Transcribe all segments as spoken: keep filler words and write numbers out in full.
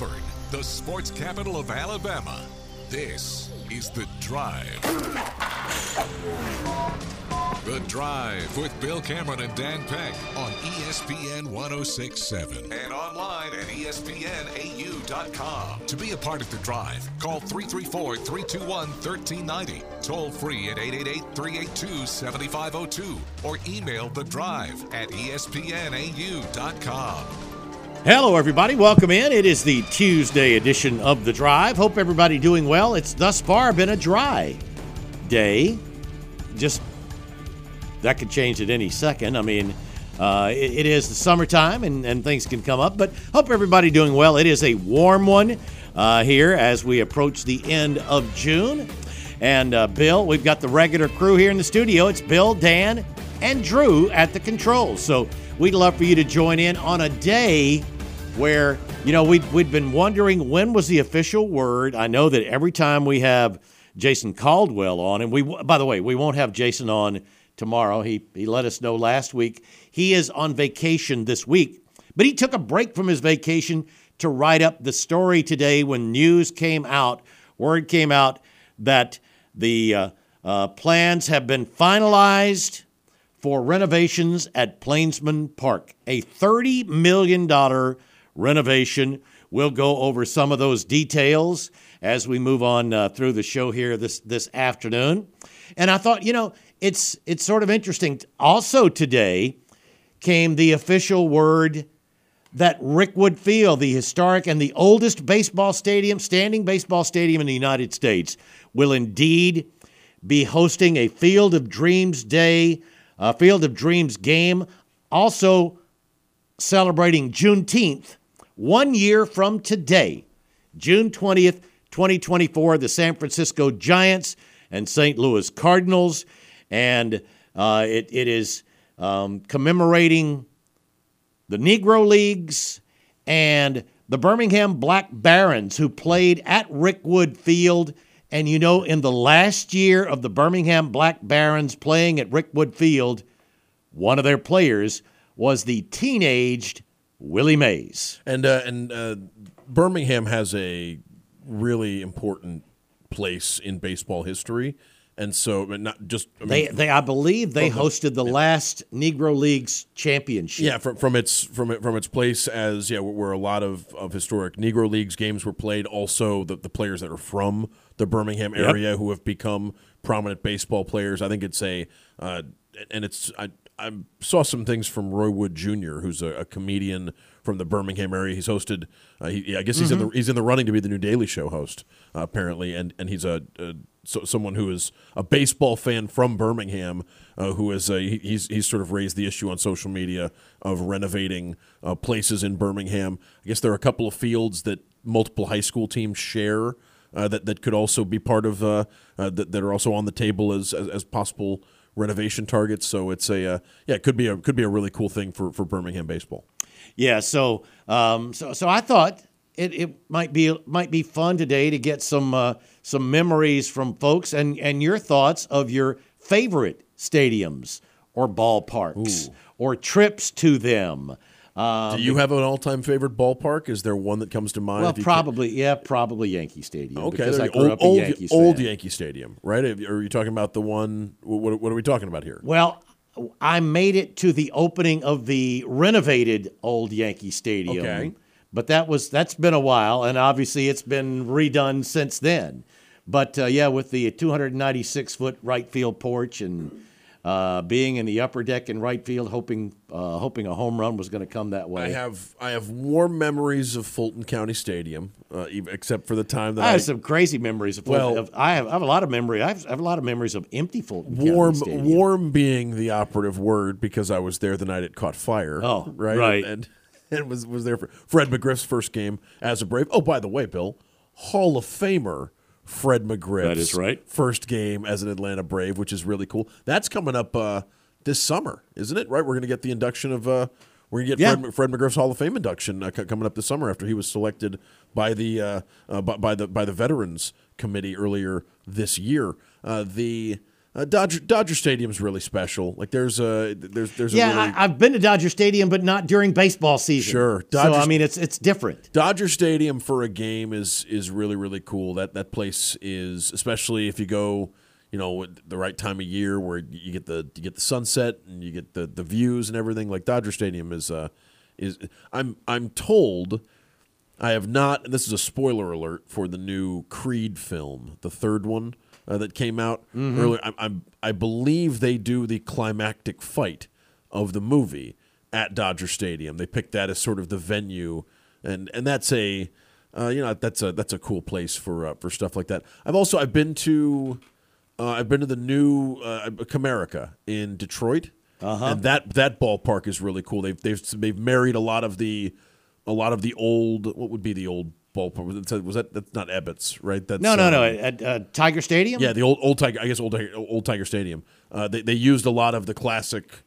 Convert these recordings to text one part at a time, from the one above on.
Auburn, the sports capital of Alabama. This is The Drive. The Drive with Bill Cameron and Dan Peck on E S P N one oh six point seven and online at E S P N A U dot com. To be a part of The Drive, call three three four, three two one, one three nine zero, toll free at eight eight eight, three eight two, seven five zero two, or email The Drive at E S P N A U dot com. Hello, everybody. Welcome in. It is the Tuesday edition of The Drive. Hope everybody doing well. It's thus far been a dry day. Just that could change at any second. I mean, uh, it, it is the summertime and, and things can come up, but hope everybody doing well. It is a warm one uh, here as we approach the end of June. And uh, Bill, we've got the regular crew here in the studio. It's Bill, Dan, and Drew at the controls. So we'd love for you to join in on a day where, you know, we'd, we'd been wondering when was the official word. I know that every time we have Jason Caldwell on, and we, by the way, we won't have Jason on tomorrow. He, he let us know last week. He is on vacation this week, but he took a break from his vacation to write up the story today when news came out, word came out that the uh, uh, plans have been finalized for renovations at Plainsman Park. A thirty million dollars renovation. We'll go over some of those details as we move on uh, through the show here this, this afternoon. And I thought, you know, it's it's sort of interesting. Also today came the official word that Rickwood Field, the historic and the oldest baseball stadium, standing baseball stadium in the United States, will indeed be hosting a Field of Dreams Day, a Field of Dreams game, also celebrating Juneteenth, one year from today, June twentieth, twenty twenty-four, the San Francisco Giants and Saint Louis Cardinals, and uh, it, it is um, commemorating the Negro Leagues and the Birmingham Black Barons who played at Rickwood Field. And, you know, in the last year of the Birmingham Black Barons playing at Rickwood Field, one of their players was the teenaged Willie Mays. And uh, and uh, Birmingham has a really important place in baseball history. And so, not just I mean, they, they, I believe, they hosted the, the last Negro Leagues championship. Yeah, from from its from it, from its place as yeah, where a lot of, of historic Negro Leagues games were played. Also, the, the players that are from the Birmingham area yep. who have become prominent baseball players. I think it's a uh, and it's I I saw some things from Roy Wood Junior, who's a, a comedian from the Birmingham area. He's hosted. Uh, he, I guess he's mm-hmm. in the he's in the running to be the new Daily Show host uh, apparently, and and he's a, a so, someone who is a baseball fan from Birmingham, uh, who is a, he, he's he's sort of raised the issue on social media of renovating uh, places in Birmingham. I guess there are a couple of fields that multiple high school teams share uh, that that could also be part of uh, uh, that that are also on the table as as, as possible renovation targets. So it's a uh, yeah, it could be a could be a really cool thing for, for Birmingham baseball. Yeah, so um, so so I thought it, it might be might be fun today to get some uh, some memories from folks and, and your thoughts of your favorite stadiums or ballparks Ooh. or trips to them. Um, Do you have an all-time favorite ballpark? Is there one that comes to mind? Well, probably, can... yeah, probably Yankee Stadium. Okay, because I grew old, up a old, Yankees old fan. Yankee Stadium, right? Are you talking about the one? What, what are we talking about here? Well, I made it to the opening of the renovated old Yankee Stadium. Okay. But that was that's been a while, and obviously it's been redone since then. But uh, yeah, with the two hundred ninety-six foot right field porch and uh, being in the upper deck in right field, hoping uh, hoping a home run was going to come that way. I have I have warm memories of Fulton County Stadium, uh, except for the time that I I have some crazy mememories of Fulton. Well, of, I have I have a lot of memory. I have, I have a lot of memories of empty Fulton warm, County Stadium. Warm being the operative word because I was there the night it caught fire. Oh, right, right. and, and was was there for Fred McGriff's first game as a Brave. Oh, by the way, Bill, Hall of Famer Fred McGriff's that is right. first game as an Atlanta Brave, which is really cool. That's coming up uh, this summer, isn't it? Right, we're going to get the induction of uh, we're going to get yeah. Fred, Fred McGriff's Hall of Fame induction uh, c- coming up this summer after he was selected by the uh, uh, by, by the by the Veterans Committee earlier this year. Uh, the Uh, Dodger Dodger Stadium's really special. Like there's a there's there's yeah. a really, I, I've been to Dodger Stadium, but not during baseball season. Sure, Dodger, so I mean it's it's different. Dodger Stadium for a game is is really really cool. That that place is, especially if you go, you know, at the right time of year where you get the you get the sunset and you get the, the views and everything. Like Dodger Stadium is uh is I'm I'm told. I have not, and this is a spoiler alert for the new Creed film, the third one uh, that came out mm-hmm. earlier. I, I, I believe they do the climactic fight of the movie at Dodger Stadium. They picked that as sort of the venue, and and that's a, uh, you know, that's a that's a cool place for uh, for stuff like that. I've also I've been to, uh, I've been to the new uh, Comerica in Detroit, uh-huh. and that that ballpark is really cool. They've they've they've married a lot of the. A lot of the old, what would be the old ballpark? Was that that's not Ebbets, right? That's, no, no, um, no. At uh, Tiger Stadium. Yeah, the old old Tiger. I guess old old Tiger Stadium. Uh, they they used a lot of the classic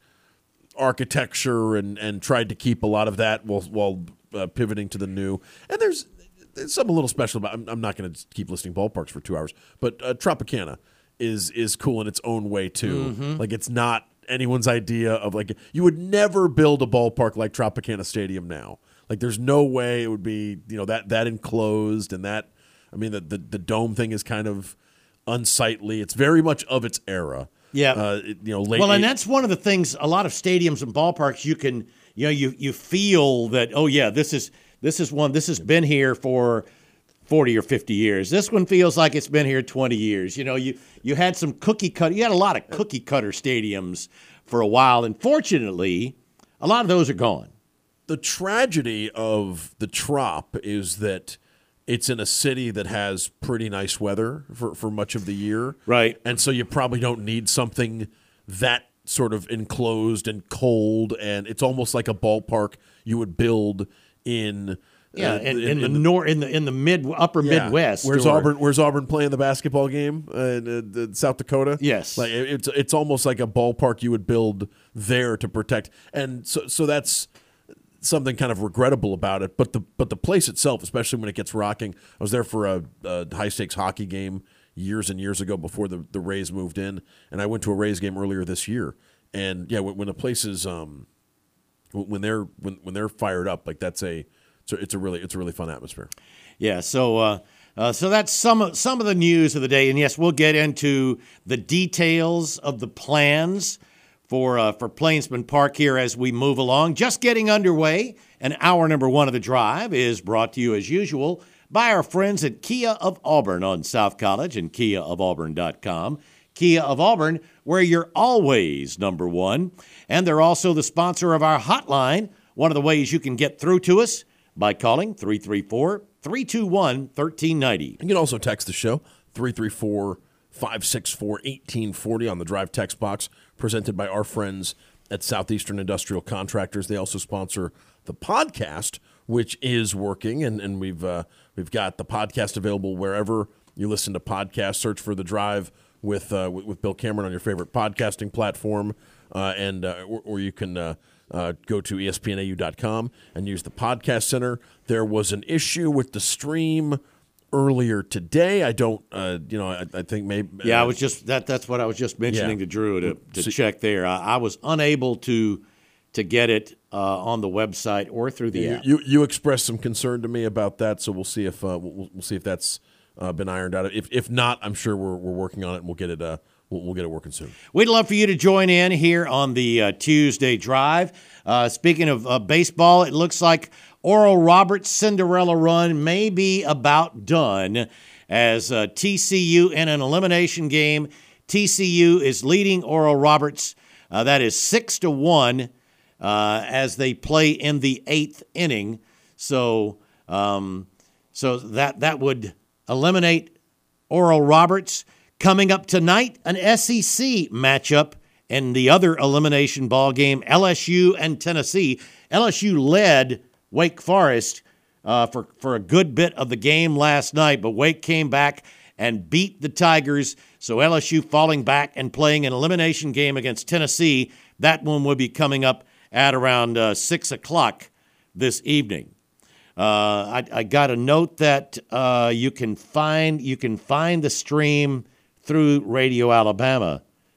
architecture and, and tried to keep a lot of that while while uh, pivoting to the new. And there's there's something a little special about. I'm, I'm not going to keep listing ballparks for two hours, but uh, Tropicana is is cool in its own way too. Mm-hmm. Like it's not anyone's idea of like you would never build a ballpark like Tropicana Stadium now. Like there's no way it would be, you know, that that enclosed and that, I mean, the, the, the dome thing is kind of unsightly. It's very much of its era. Yeah. Uh, it, you know, late well, and eight- that's one of the things, a lot of stadiums and ballparks, you can, you know, you, you feel that, oh yeah, this is, this is one, this has been here for forty or fifty years. This one feels like it's been here twenty years. You know, you, you had some cookie cutter, you had a lot of cookie cutter stadiums for a while. And fortunately, a lot of those are gone. The tragedy of the Trop is that it's in a city that has pretty nice weather for, for much of the year. Right. And so you probably don't need something that sort of enclosed and cold, and it's almost like a ballpark you would build in yeah, uh, in, in, in, the in the nor in the in the mid upper yeah. Midwest. Where's or, Auburn? Where's Auburn playing the basketball game uh, in uh, South Dakota? Yes, like it's it's almost like a ballpark you would build there to protect, and so so that's something kind of regrettable about it. But the but the place itself, especially when it gets rocking, I was there for a, a high stakes hockey game years and years ago before the, the Rays moved in, and I went to a Rays game earlier this year. And yeah, when, when a place is um, when they're when, when they're fired up, like that's a it's a, it's a really it's a really fun atmosphere. Yeah, so uh, uh, so that's some of, some of the news of the day, and yes, we'll get into the details of the plans for uh, for Plainsman Park here as we move along. Just getting underway, and hour number one of the drive is brought to you as usual by our friends at Kia of Auburn on South College and kia of auburn dot com. Kia of Auburn, where you're always number one. And they're also the sponsor of our hotline. One of the ways you can get through to us by calling three three four, three two one, one three nine zero. You can also text the show, three three four, five six four, one eight four zero on the Drive text box, presented by our friends at Southeastern Industrial Contractors. They also sponsor the podcast, which is working, and, and we've uh, we've got the podcast available wherever you listen to podcasts. Search for The Drive with uh, with, with Bill Cameron on your favorite podcasting platform, uh, and uh, or, or you can uh, uh, go to E S P N A U dot com and use the podcast center. There was an issue with the stream earlier today. I don't, uh, you know, I, I think maybe. Uh, yeah, I was just that. That's what I was just mentioning yeah. to Drew to, to So, check there. I, I was unable to to get it uh, on the website or through the you, app. You you expressed some concern to me about that, so we'll see if uh, we'll, we'll see if that's uh, been ironed out. If if not, I'm sure we're we're working on it, and we'll get it. Uh, we'll, we'll get it working soon. We'd love for you to join in here on the uh, Tuesday Drive. Uh, speaking of uh, baseball, it looks like Oral Roberts' Cinderella run may be about done as uh, T C U in an elimination game. T C U is leading Oral Roberts. Uh, that is six to one uh, as they play in the eighth inning. So, um, so that that would eliminate Oral Roberts. Coming up tonight, an S E C matchup in the other elimination ball game, L S U and Tennessee. L S U led Wake Forest uh, for, for a good bit of the game last night, but Wake came back and beat the Tigers. So L S U falling back and playing an elimination game against Tennessee. That one will be coming up at around uh, six o'clock this evening. Uh, I, I got a note that uh, you can find you can find the stream through Radio Alabama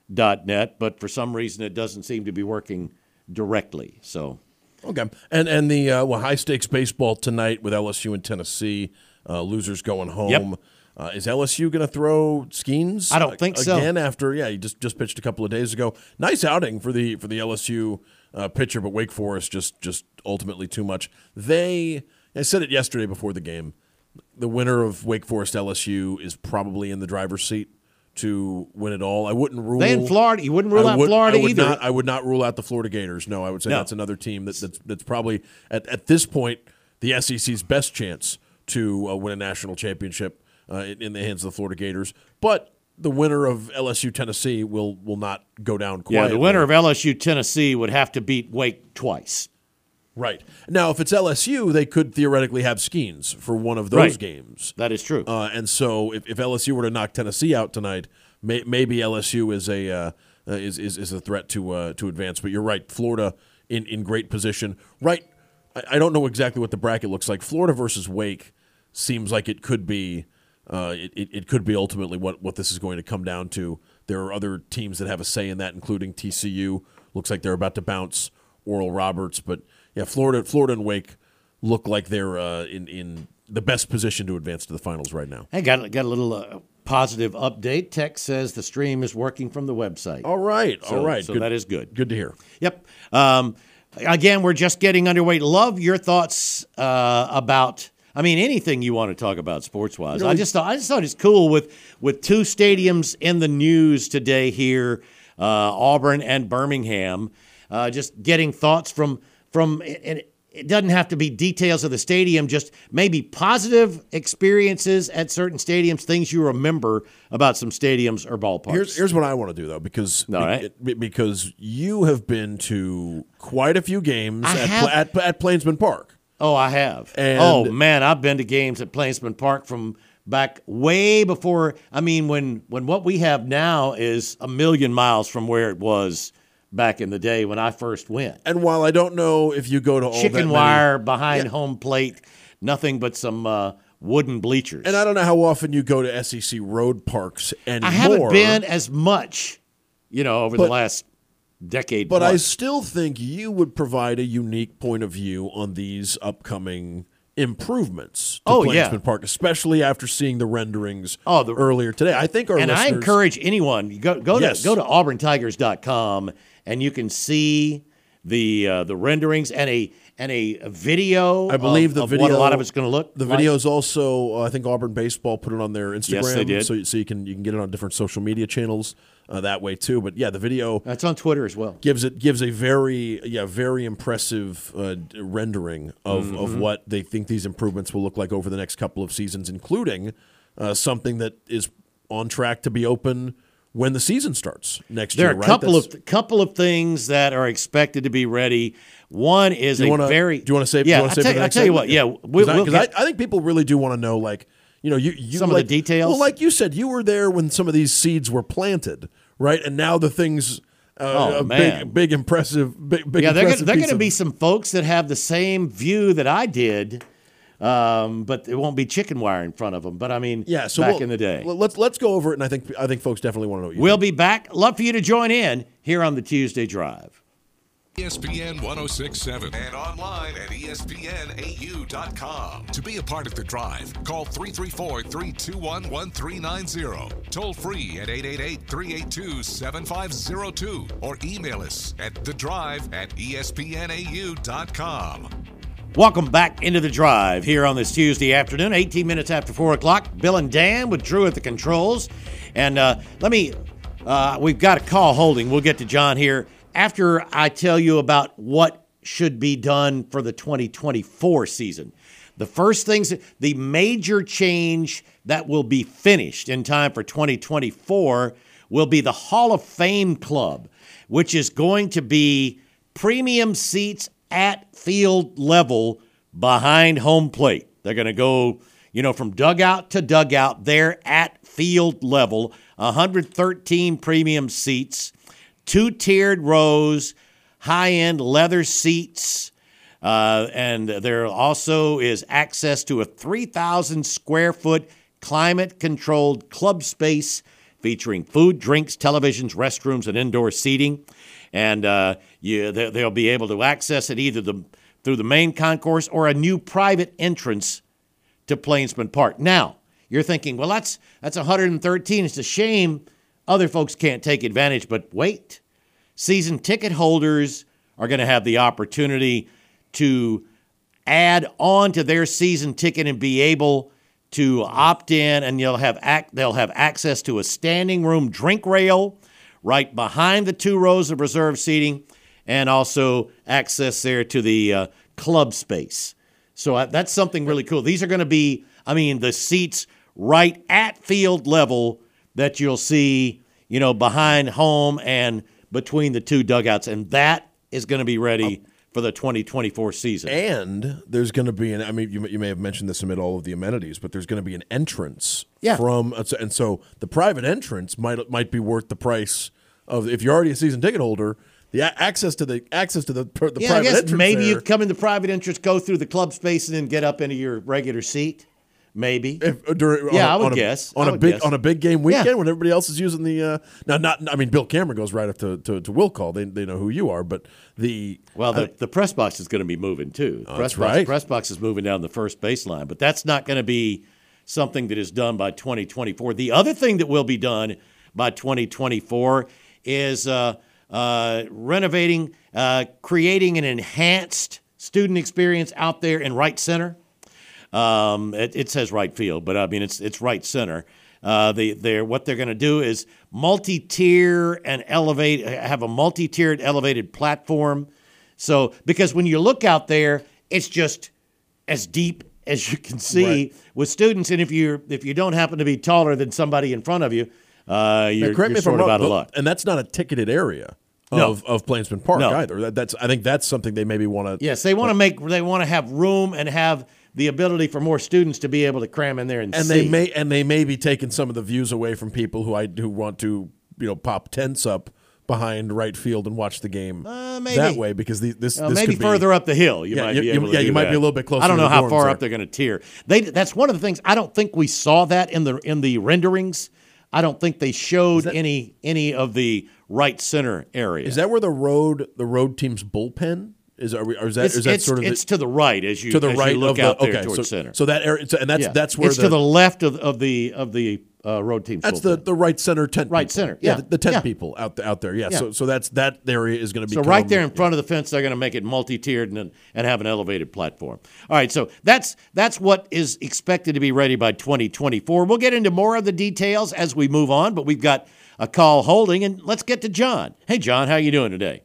dot net, but for some reason it doesn't seem to be working directly. So, okay, and and the uh, well, high stakes baseball tonight with L S U and Tennessee. Uh, losers going home. Yep. Uh, is L S U going to throw Skeens? I don't think again so. Again after yeah, he just just pitched a couple of days ago. Nice outing for the for the L S U uh, pitcher, but Wake Forest just just ultimately too much. They I said it yesterday before the game. The winner of Wake Forest L S U is probably in the driver's seat to win it all. I wouldn't rule. They in Florida. You wouldn't rule I out would, Florida I would either. Not, I would not rule out the Florida Gators. No, I would say No. that's another team that, that's that's probably at at this point the S E C's best chance to uh, win a national championship uh, in, in the hands of the Florida Gators. But the winner of L S U Tennessee will will not go down quietly. Yeah, the winner of L S U Tennessee would have to beat Wake twice. Right. Now, if it's L S U, they could theoretically have Skeens for one of those Right. games. That is true. Uh, and so if, if L S U were to knock Tennessee out tonight, may, maybe L S U is a uh, uh, is, is is a threat to uh, to advance. But you're right, Florida in, in great position. Right. I, I don't know exactly what the bracket looks like. Florida versus Wake seems like it could be uh, it, it, it could be ultimately what, what this is going to come down to. There are other teams that have a say in that, including T C U. Looks like they're about to bounce Oral Roberts, but yeah, Florida, Florida and Wake look like they're uh, in in the best position to advance to the finals right now. Hey, got got a little uh, positive update. Text says the stream is working from the website. All right, So- all right, so good, that is good. Good to hear. Yep. Um, again, we're just getting underway. Love your thoughts uh, about. I mean, anything you want to talk about sports wise. I just thought I just thought it's cool with with two stadiums in the news today here, uh, Auburn and Birmingham. Uh, just getting thoughts from from and it doesn't have to be details of the stadium, just maybe positive experiences at certain stadiums, things you remember about some stadiums or ballparks. Here's here's what I want to do though, because All right. it- because you have been to quite a few games I at, have. at at Plainsman Park. Oh, I have. And- oh man, I've been to games at Plainsman Park from back way before. I mean, when when what we have now is a million miles from where it was back in the day when I first went. And while I don't know if you go to all that Chicken many- wire behind home plate, nothing but some uh, wooden bleachers. and I don't know how often you go to S E C road parks anymore. I haven't been as much, you know, over But- the last decade. But I plus. still think you would provide a unique point of view on these upcoming improvements to Oh, Plainsman yeah. Park, especially after seeing the renderings Oh, the- earlier today. I think our and I listeners, encourage anyone go go Yes. to go to auburn tigers dot com and you can see the uh, the renderings and a and a video. I believe of, the of video what a lot of it's going to look. The like. video is also, uh, I think Auburn Baseball put it on their Instagram. Yes, they did. So, so you can you can get it on different social media channels uh, that way too. But yeah, the video It's on Twitter as well. gives it gives a very yeah very impressive uh, d- rendering of, Mm-hmm. of what they think these improvements will look like over the next couple of seasons, including uh, something that is on track to be open when the season starts next There year. are a right? couple That's- of couple of things that are expected to be ready. One is Do you a wanna, very. Do you want to say? Yeah, do you want I to say tell, for the I next tell you what. segment? Yeah, we'll, because we'll I, get- I, I think people really do want to know, like you know, you, you Some of the like- details? Well, like you said, you were there when some of these seeds were planted, right? And now the things. Uh, Oh, a man. big, big, impressive, big, big. yeah, they're impressive gonna, they're piece going to of- be some folks that have the same view that I did, um, but it won't be chicken wire in front of them. But I mean, Yeah, so back we'll- in the day. well, let's let's go over it, and I think I think folks definitely want to know what you We'll think. be back. Love for you to join in here on the Tuesday Drive. E S P N one oh six point seven and online at E S P N A U dot com. To be a part of the drive, call three three four, three two one, one three nine zero. Toll free at eight eight eight, three eight two, seven five zero two or email us at the drive at E S P N A U dot com. Welcome back into the drive here on this Tuesday afternoon, eighteen minutes after four o'clock. Bill and Dan with Drew at the controls. And uh, let me, uh, we've got a call holding. We'll get to John here after I tell you about what should be done for the twenty twenty-four season. The first things, the major change that will be finished in time for twenty twenty-four will be the Hall of Fame Club, which is going to be premium seats at field level behind home plate. They're going to go, you know, from dugout to dugout there at field level, one hundred thirteen premium seats, two-tiered rows, high-end leather seats, uh, and there also is access to a three thousand square foot climate-controlled club space featuring food, drinks, televisions, restrooms, and indoor seating. And uh, you, they, they'll be able to access it either the, through the main concourse or a new private entrance to Plainsman Park. Now, you're thinking, well, that's that's one hundred thirteen. It's a shame other folks can't take advantage. But wait, season ticket holders are going to have the opportunity to add on to their season ticket and be able to opt in, and you'll have ac- they'll have access to a standing room drink rail right behind the two rows of reserved seating, and also access there to the uh, club space. So uh, that's something really cool. These are going to be, I mean, the seats right at field level that you'll see, you know, behind home and between the two dugouts, and that is going to be ready for the twenty twenty-four season. And there's going to be an, I mean, you, you may have mentioned this amid all of the amenities, but there's going to be an entrance yeah. from, and so the private entrance might might be worth the price of, if you're already a season ticket holder, the a- access to the access to the, the yeah, private I guess entrance. Maybe there, you come in the private entrance, go through the club space, and then get up into your regular seat. Maybe. If, uh, during, yeah, on a, I would on a, guess. On I a would big guess. on a big game weekend yeah. when everybody else is using the uh, now not I mean Bill Cameron goes right up to, to, to Will Call. They they know who you are, but the Well, the, uh, the press box is going to be moving too. Oh, press that's box, right. Press box is moving down the first baseline, but that's not going to be something that is done by twenty twenty-four. The other thing that will be done by twenty twenty-four is uh, uh, renovating, uh, creating an enhanced student experience out there in right center. Um, it, it says right field, but I mean it's it's right center. Uh, they they're what they're going to do is multi-tier and elevate, have a multi-tiered elevated platform. So because when you look out there, it's just as deep as you can see Right. with students, and if you if you don't happen to be taller than somebody in front of you, uh, you're, correct you're me if sort I'm of wrong, out of but- luck. and that's not a ticketed area No. of, of Plainsman Park No. either. That, that's I think that's something they maybe want to. Yes, they want to make they want to have room and have the ability for more students to be able to cram in there and, and see. they may and they may be taking some of the views away from people who I who want to you know pop tents up behind right field and watch the game Uh, maybe. that way because the, this Uh, this maybe could be- further up the hill. You Yeah, might you- be you- able to yeah, do you might that. be a little bit closer I don't to know the how dorms far there. up they're going to tier. They that's one of the things. I don't think we saw that in the in the renderings. I don't think they showed that- any any of the right center area. Is that where the road the road team's bullpen is? Are we? Or is that it's, is that it's, sort of the, it's to the right as you to the as right you look of the out there okay towards so, center. so that area and that's Yeah. that's where it's the, to the left of, of the of the uh, road team. that's the, the right center tent Right people. center, yeah, yeah. the, the tent Yeah. people out the, out there yeah, Yeah. so so that's that area is going to be So right there in front of the fence, they're going to make it multi-tiered and and have an elevated platform. All right, so that's that's what is expected to be ready by twenty twenty-four. We'll get into more of the details as we move on, but we've got a call holding, and let's get to John. Hey, John, how you doing today?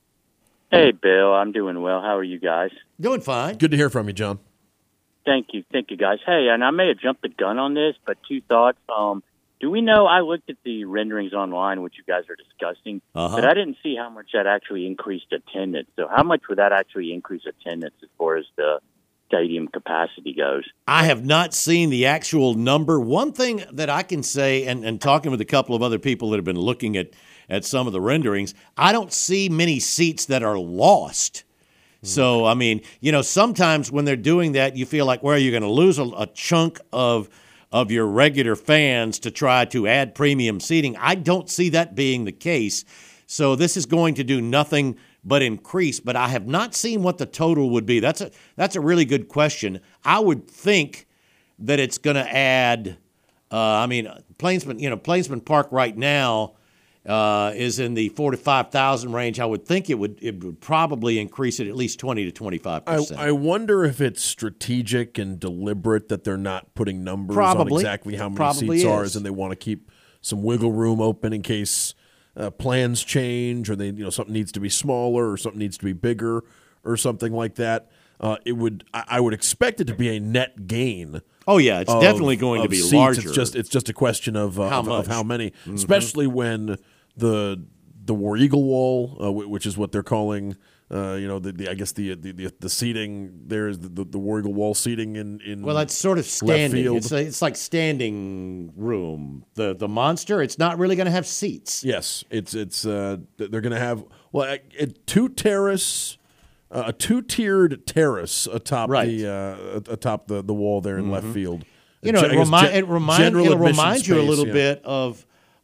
Hey, Bill. I'm doing well. How are you guys? Doing fine. Good to hear from you, John. Thank you. Thank you, guys. Hey, and I may have jumped the gun on this, but two thoughts. Um, do we know, I looked at the renderings online, which you guys are discussing, Uh-huh. but I didn't see how much that actually increased attendance. So how much would that actually increase attendance as far as the stadium capacity goes? I have not seen the actual number. One thing that I can say, and, and talking with a couple of other people that have been looking at, at some of the renderings, I don't see many seats that are lost. So, I mean, you know, sometimes when they're doing that, you feel like, well, you're going to lose a, a chunk of of your regular fans to try to add premium seating. I don't see that being the case. So this is going to do nothing but increase, but I have not seen what the total would be. That's a that's a really good question. I would think that it's going to add, uh, I mean, Plainsman, you know, Plainsman Park right now uh, is in the four to five thousand range. I would think it would it would probably increase it at least twenty to twenty-five I, percent. I wonder if it's strategic and deliberate that they're not putting numbers on Probably. exactly how many Probably seats are, is. and they want to keep some wiggle room open in case uh, plans change, or they you know something needs to be smaller, or something needs to be bigger, or something like that. Uh, it would I, I would expect it to be a net gain. Oh yeah, it's of- definitely going to of be seats. larger. It's just it's just a question of uh, How of, of much? how many, especially when the the War Eagle Wall, uh, wh- which is what they're calling, uh, you know, the, the I guess the the the, the seating there is the, the, the War Eagle Wall seating in in Well, it's sort of standing. field. It's, it's like standing room. The the monster, it's not really going to have seats. yes, it's it's uh, they're going to have well a, a two terrace. Uh, a two-tiered terrace atop Right. the uh, atop the, the wall there in left field. You know, I it, guess remi- gen- it, remind, general it'll admission remind you a space, little yeah. bit of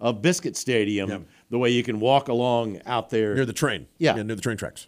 of Biscuit Stadium, Yeah. the way you can walk along out there. Near the train. Yeah. Near the train tracks.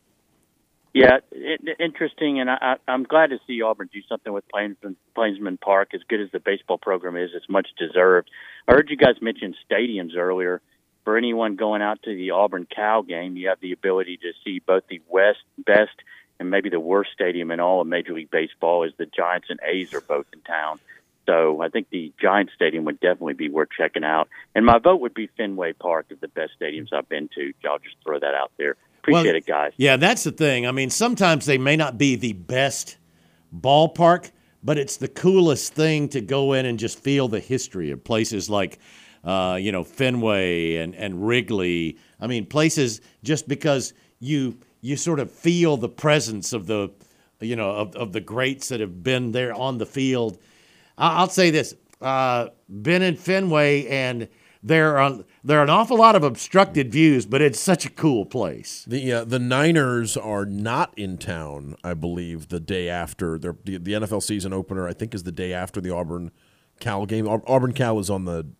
Yeah, it, interesting, and I, I, I'm glad to see Auburn do something with Plainsman, Plainsman Park. As good as the baseball program is, it's much deserved. I heard you guys mention stadiums earlier. For anyone going out to the Auburn-Cal game, you have the ability to see both the West best and maybe the worst stadium in all of Major League Baseball, as the Giants and A's are both in town. So I think the Giants Stadium would definitely be worth checking out. And my vote would be Fenway Park as the best stadiums I've been to. I'll just throw that out there. Appreciate well, it, guys. Yeah, that's the thing. I mean, sometimes they may not be the best ballpark, but it's the coolest thing to go in and just feel the history of places like, uh, you know, Fenway and, and Wrigley. I mean, places just because you you sort of feel the presence of the, you know, of, of the greats that have been there on the field. I'll say this: uh, been in Fenway, and there are there are an awful lot of obstructed views, but it's such a cool place. The uh, the Niners are not in town, I believe, the day after the the N F L season opener. I think is the day after the Auburn Cal game. Auburn Cal is on the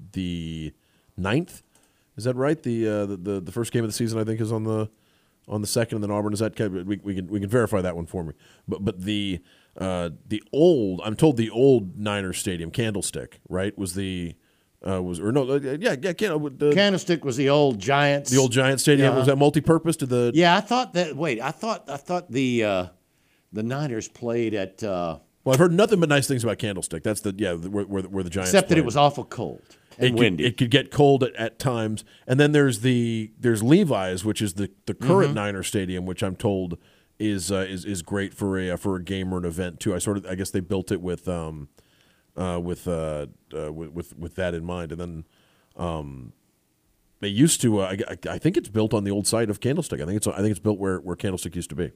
the ninth. Is that right? The, uh, the the the first game of the season, I think, is on the on the second, and then Auburn is that. We, we can we can verify that one for me. But but the uh, the old I'm told the old Niners Stadium, Candlestick, right, was the uh, was or no uh, yeah yeah can, the, Candlestick was the old Giants. the old Giant Stadium. Yeah. Was that multi-purpose to the? Yeah, I thought that. Wait, I thought I thought the uh, the Niners played at. Uh, Well, I've heard nothing but nice things about Candlestick. That's the yeah where where, where the Giants. except that played. it was awful cold and It could, windy. it could get cold at, at times, and then there's the there's Levi's, which is the, the current Mm-hmm. Niner Stadium, which I'm told is uh, is is great for a for a game or an event too. I sort of I guess they built it with um uh, with, uh, uh, with with with that in mind, and then um they used to uh, I, I think it's built on the old site of Candlestick. I think it's I think it's built where, where Candlestick used to be.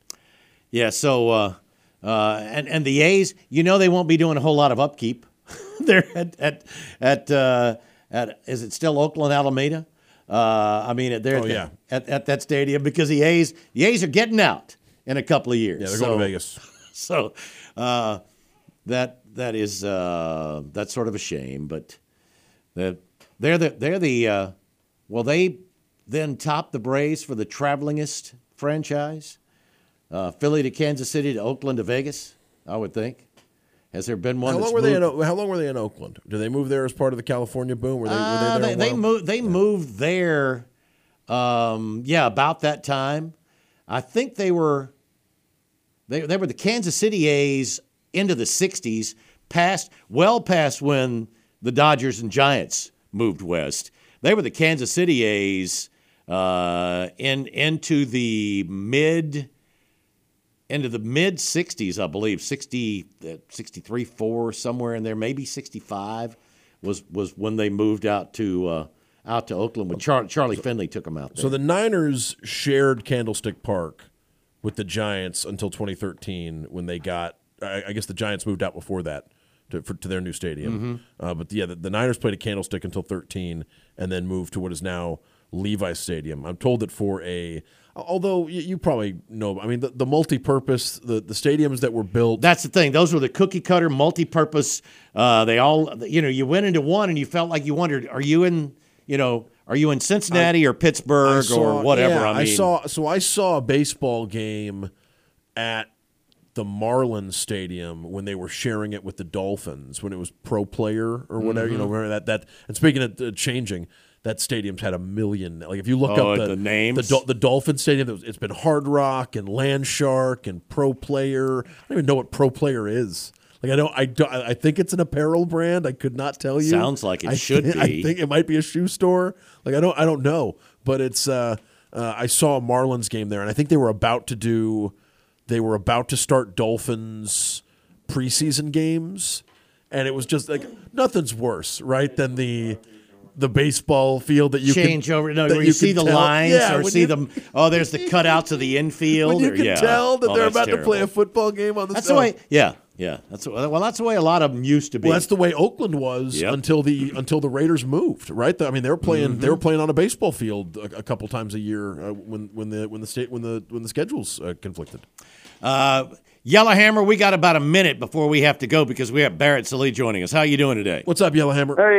Yeah. So uh, uh, and and the A's, you know, they won't be doing a whole lot of upkeep. They're at at at, uh, at is it still Oakland Alameda? Uh, I mean, they're Oh, at, yeah. at at that stadium because the A's the A's are getting out in a couple of years. Yeah, they're so, going to Vegas. So uh, that that is uh, that's sort of a shame, but they're they're the they're the uh, well they then top the Braves for the travelingest franchise. Uh, Philly to Kansas City to Oakland to Vegas, I would think. Has there been one? How that's long were they in moved? O- How long were they in Oakland? Did they move there as part of the California boom? Were they, Uh, were they they there? a they while? moved. They moved there. Um, yeah, about that time. I think they were. They they were the Kansas City A's into the sixties, past well past when the Dodgers and Giants moved west. They were the Kansas City A's uh, in into the mid. Into the mid sixties, I believe, sixty, sixty-three, four, somewhere in there, maybe sixty-five, was was when they moved out to uh, out to Oakland when Char- Charlie Finley took them out there. So the Niners shared Candlestick Park with the Giants until twenty thirteen, when they got. I, I guess the Giants moved out before that to, for, to their new stadium. Mm-hmm. Uh, but yeah, the, the Niners played at Candlestick until thirteen, and then moved to what is now Levi's Stadium. I'm told that for a. Although you, you probably know, I mean, the, the multi-purpose, the, the stadiums that were built. That's the thing; those were the cookie cutter, multi-purpose. Uh, they all, you know, you went into one and you felt like you wondered, are you in, you know, are you in Cincinnati I, or Pittsburgh saw, or whatever? Yeah, I mean, I saw. So I saw a baseball game at the Marlins Stadium when they were sharing it with the Dolphins, when it was Pro Player or whatever. Mm-hmm. You know, remember that that. And speaking of uh, changing. That stadium's had a million. Like if you look oh, up the, the names, the, the Dolphin Stadium, it's been Hard Rock and Land Shark and Pro Player. I don't even know what Pro Player is. Like I don't, I don't, I think it's an apparel brand. I could not tell you. Sounds like it I should th- be. I think it might be a shoe store. Like I don't, I don't know. But it's. Uh, uh, I saw a Marlins game there, and I think they were about to do. They were about to start Dolphins preseason games, and it was just like nothing's worse, right, than the. The baseball field that you change can, over. No, that where you, you see the tell, lines yeah, or when see you, them. Oh, there's the cutouts of the infield. When you or, can yeah. tell that oh, they're that's about terrible. to play a football game on the. That's oh. the way. Yeah, yeah. That's well. That's the way a lot of them used to be. Well, that's the way Oakland was Yep. until the until the Raiders moved. Right. I mean, they were playing. Mm-hmm. They were playing on a baseball field a, a couple times a year uh, when when the when the state when the when the schedules uh, conflicted. Uh, Yellowhammer, we got about a minute before we have to go because we have Barrett Sallee joining us. How you doing today? What's up, Yellowhammer? Hey,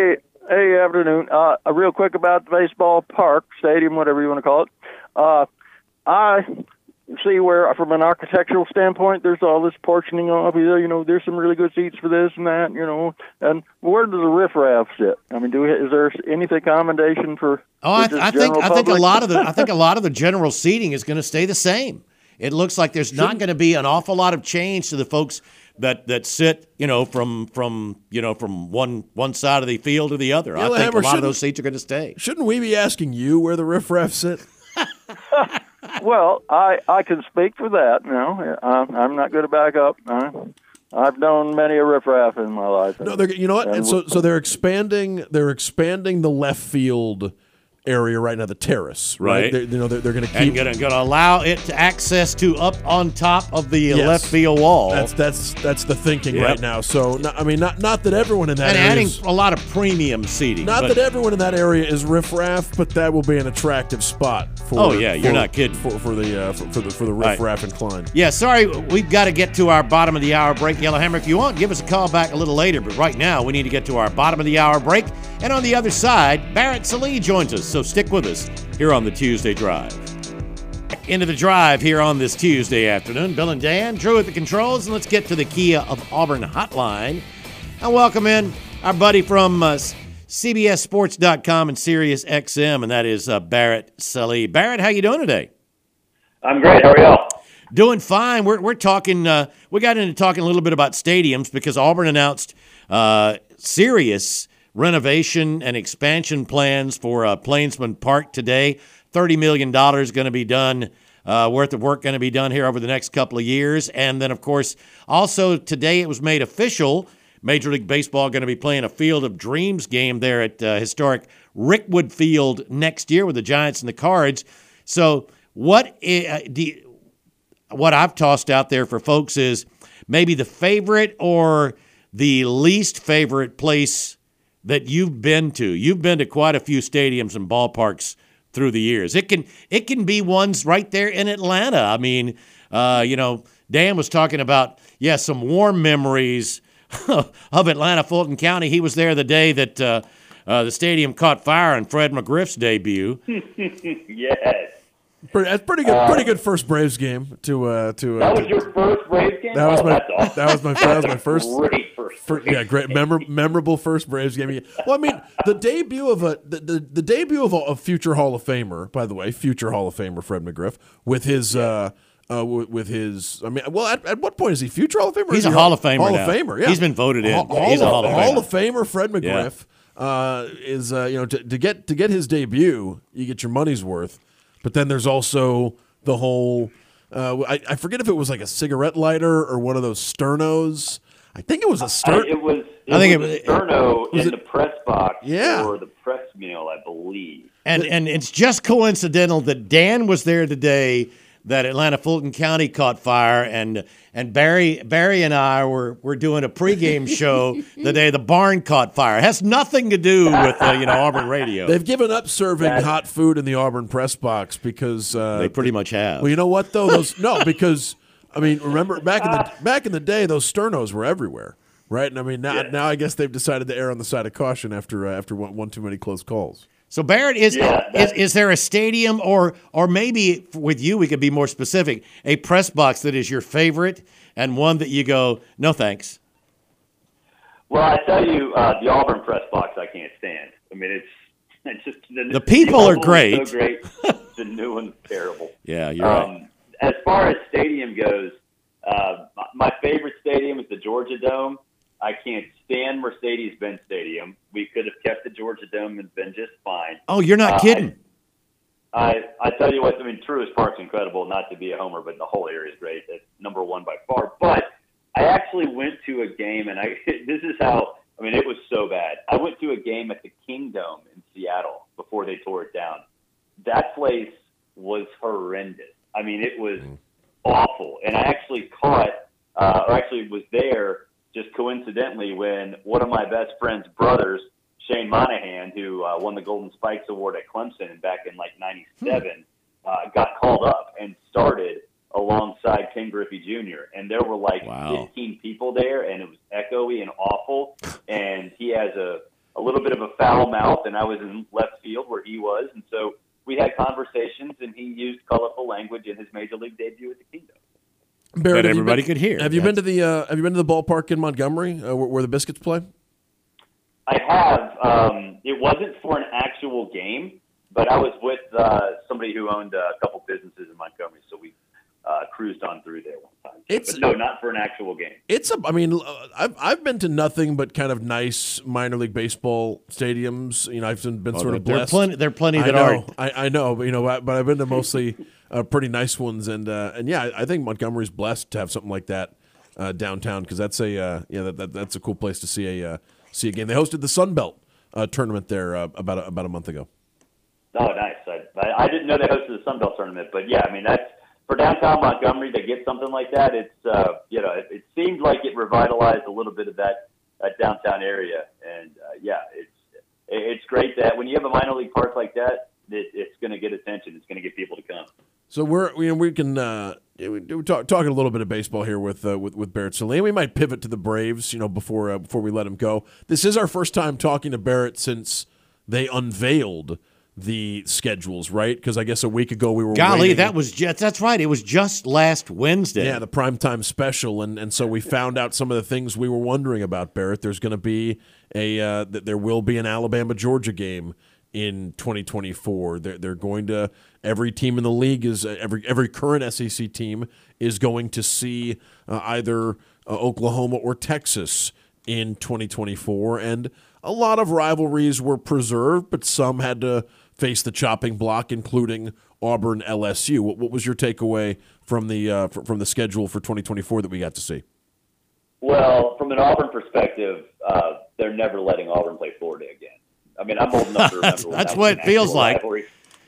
Hey, afternoon. Uh, uh, real quick about the baseball park, stadium, whatever you want to call it. Uh, I see where, from an architectural standpoint, there's all this portioning off. You know, there's some really good seats for this and that. You know, and where does the riffraff sit? I mean, do we, is there anything accommodation for? Oh, I, for I think general I think a public? lot of the I think a lot of the general seating is going to stay the same. It looks like there's not going to be an awful lot of change to the folks that, that sit, you know, from from you know from one one side of the field to the other. Yeah, I think Hammer, a lot of those seats are going to stay. Shouldn't we be asking you where the riffraff sit? Well, I, I can speak for that. No, I'm, I'm not going to back up. I, I've known many a riffraff in my life. No, they're, you know what? And so so they're expanding they're expanding the left field area right now, the terrace, right? Right. They're, you know, they're, they're going to And keep going to allow it to access to up on top of the Yes. left field wall. That's that's that's the thinking Yep. right now. So not, I mean, not not that everyone in that and area adding is, a lot of premium seating. not but- that everyone in that area is riffraff, but that will be an attractive spot for. Oh, yeah, you're for- not kidding. for, for the uh, for, for the for the Right. riffraff inclined. Yeah, sorry, we've got to get to our bottom of the hour break. Yellowhammer, if you want, give us a call back a little later. But right now, we need to get to our bottom of the hour break. And on the other side, Barrett Sallee joins us. So stick with us here on the Tuesday Drive. Into the drive here on this Tuesday afternoon. Bill and Dan, Drew at the controls, and let's get to the Kia of Auburn hotline. And welcome in our buddy from uh, C B S Sports dot com and Sirius X M, and that is uh, Barrett Sallee. Barrett, how you doing today? I'm great. How are y'all? Doing fine. We're we're talking. Uh, we got into talking a little bit about stadiums because Auburn announced uh, serious renovation and expansion plans for uh, Plainsman Park today. Thirty million dollars going to be done. Uh, worth of work going to be done here over the next couple of years, and then of course also today it was made official. Major League Baseball going to be playing a Field of Dreams game there at uh, historic Rickwood Field next year with the Giants and the Cards. So what uh, do you, what I've tossed out there for folks is maybe the favorite or the least favorite place that you've been to. You've been to quite a few stadiums and ballparks through the years. It can it can be ones right there in Atlanta. I mean, uh, you know, Dan was talking about, yeah, some warm memories of Atlanta, Fulton County. He was there the day that uh, uh, the stadium caught fire on Fred McGriff's debut. Yes. Pretty, that's pretty good. Pretty good first Braves game to uh, to. Uh, That was your first Braves game? That was Oh, my that's awesome. that was my that was my first. Great first. For, yeah, great, memor- memorable first Braves game. Well, I mean, the debut of a the, the, the debut of a, a future Hall of Famer, by the way, future Hall of Famer Fred McGriff, with his uh, uh with, with his. I mean, well, at, at what point is he future Hall of Famer? or He's is a he Hall of Famer Hall now. of Famer. Yeah, He's been voted in. Hall, He's a Hall Hall of Hall Famer. of Famer Fred McGriff uh, is uh, you know to, to get to get his debut, you get your money's worth. But then there's also the whole. Uh, I, I forget if it was like a cigarette lighter or one of those sternos. I think it was a I, stern. it was. It I think was it- a Sterno was in it- the press box Yeah. for the press meal, I believe. And and it's just coincidental that Dan was there today that Atlanta Fulton County caught fire, and and Barry Barry and I were were doing a pregame show the day the barn caught fire. It has nothing to do with uh, you know Auburn radio. They've given up serving hot food in the Auburn press box because uh, They pretty much have. Well, you know what though? Those no, because I mean, remember back in the back in the day, those sternos were everywhere, right? And I mean, now Yeah. now I guess they've decided to err on the side of caution after uh, after one, one too many close calls. So Barrett, is, Yeah, is that's- is there a stadium or or maybe with you we could be more specific, a press box that is your favorite and one that you go, no thanks? Well, I tell you, uh, the Auburn press box I can't stand. I mean, it's, it's just the, The people old are one's great. So great. The new one's terrible. Yeah, you're right. Um, as far as stadium goes, uh, my, my favorite stadium is the Georgia Dome. I can't stand Mercedes-Benz Stadium. We could have kept the Georgia Dome and been just fine. Oh, you're not uh, kidding. I, I tell you what, I mean, Truist Park's incredible. Not to be a homer, but the whole area is great. It's number one by far. But I actually went to a game, and I this is how, I mean, it was so bad. I went to a game at the Kingdome in Seattle before they tore it down. That place was horrendous. I mean, it was awful. And I actually caught, uh, or actually was there just coincidentally when one of my best friend's brothers, Shane Monahan, who uh, won the Golden Spikes Award at Clemson back in like ninety-seven, uh, got called up and started alongside Ken Griffey Junior And there were like Wow. fifteen people there, and it was echoey and awful. And he has a, a little bit of a foul and I was in left field where he was, and so we had conversations, and he used colorful language in his major league debut at the Kingdom. Barrett, that everybody been, could hear. Have you been to the uh, Have you been to the ballpark in Montgomery uh, where, where the Biscuits play? I have. Um, it wasn't for an actual game, but I was with uh, somebody who owned a couple businesses in Montgomery, so we uh, cruised on through there one time. It's, but no, not for an actual game. It's a. I mean, I've I've been to nothing but kind of nice minor league baseball stadiums. You know, I've been oh, sort of there blessed. Are plenty, there are plenty that I know, aren't. I, I know, but you know, but I've been to mostly uh, pretty nice ones, and uh, and yeah, I think Montgomery's blessed to have something like that uh, downtown because that's a uh, yeah that, that that's a cool place to see a uh, see a game. They hosted the Sun Belt uh, tournament there uh, about a, about a month ago. Oh, nice. I, I didn't know they hosted the Sun Belt tournament, but yeah, I mean that's for downtown Montgomery to get something like that. It's uh, you know it, it seemed like it revitalized a little bit of that, that downtown area, and uh, yeah, it's it's great that when you have a minor league park like that, it, it's going to get attention. It's going to get people to come. So we're we, we can uh, we're talk, talking a little bit of baseball here with uh, with with Barrett Sallee. We might pivot to the Braves, you know, before uh, before we let him go. This is our first time talking to Barrett since they unveiled the schedules, right? Because I guess a week ago we were Golly, waiting. that was just, that's right. It was just last Wednesday. Yeah, the primetime special, and and so we found out some of the things we were wondering about, Barrett. There's going to be a uh, that there will be an Alabama Georgia game in twenty twenty-four. They're they're going to every team in the league is uh, every every current S E C team is going to see uh, either uh, Oklahoma or Texas in twenty twenty-four, and a lot of rivalries were preserved, but some had to face the chopping block, including Auburn, L S U. What, what was your takeaway from the uh, fr- from the schedule for twenty twenty-four that we got to see? Well, from an Auburn perspective, uh, they're never letting Auburn play Florida again. I mean, I'm old enough to remember. that's when that's that what it feels like. Rivalry.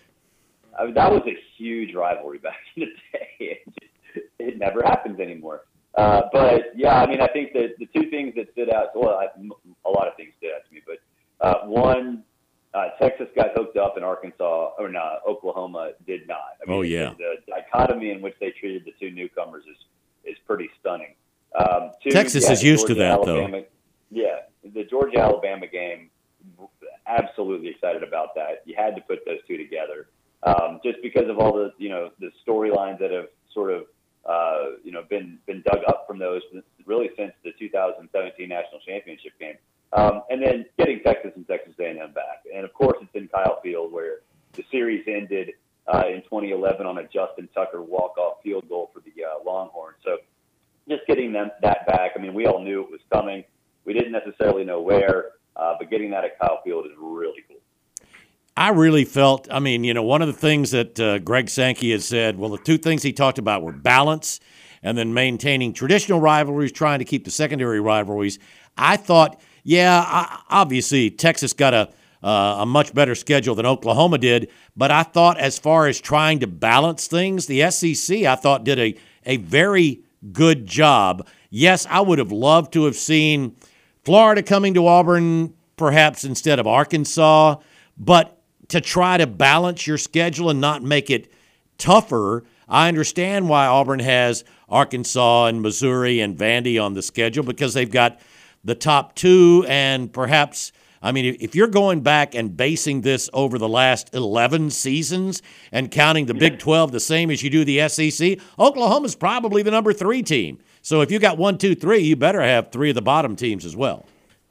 I mean, that was a huge rivalry back in the day. It, just, it never happens anymore. Uh, but yeah, I mean, I think that the two things that stood out. Well, I, a lot of things stood out to me, but uh, one. Uh, Texas got hooked up and Arkansas, or no, Oklahoma did not. I mean, oh, yeah. The, the dichotomy in which they treated the two newcomers is, is pretty stunning. Um, two, Texas yeah, is used Georgia, to that, Alabama, though. Yeah, the Georgia-Alabama game, absolutely excited about that. You had to put those two together um, just because of all the, you know, the storylines that have sort of, uh, you know, been, been dug up from those really since the two thousand seventeen National Championship game. Um, and then getting Texas and Texas A and M back. And, of course, it's in Kyle Field where the series ended uh, in twenty eleven on a Justin Tucker walk-off field goal for the uh, Longhorns. So just getting them that back, I mean, we all knew it was coming. We didn't necessarily know where, uh, but getting that at Kyle Field is really cool. I really felt, I mean, you know, one of the things that uh, Greg Sankey has said, well, the two things he talked about were balance and then maintaining traditional rivalries, trying to keep the secondary rivalries. I thought – Yeah, obviously Texas got a uh, a much better schedule than Oklahoma did, but I thought as far as trying to balance things, the S E C I thought did a, a very good job. Yes, I would have loved to have seen Florida coming to Auburn perhaps instead of Arkansas, but to try to balance your schedule and not make it tougher, I understand why Auburn has Arkansas and Missouri and Vandy on the schedule because they've got the top two, and perhaps, I mean, if you're going back and basing this over the last eleven seasons and counting the Big twelve the same as you do the S E C, Oklahoma's probably the number three team. So if you got one, two, three, you better have three of the bottom teams as well.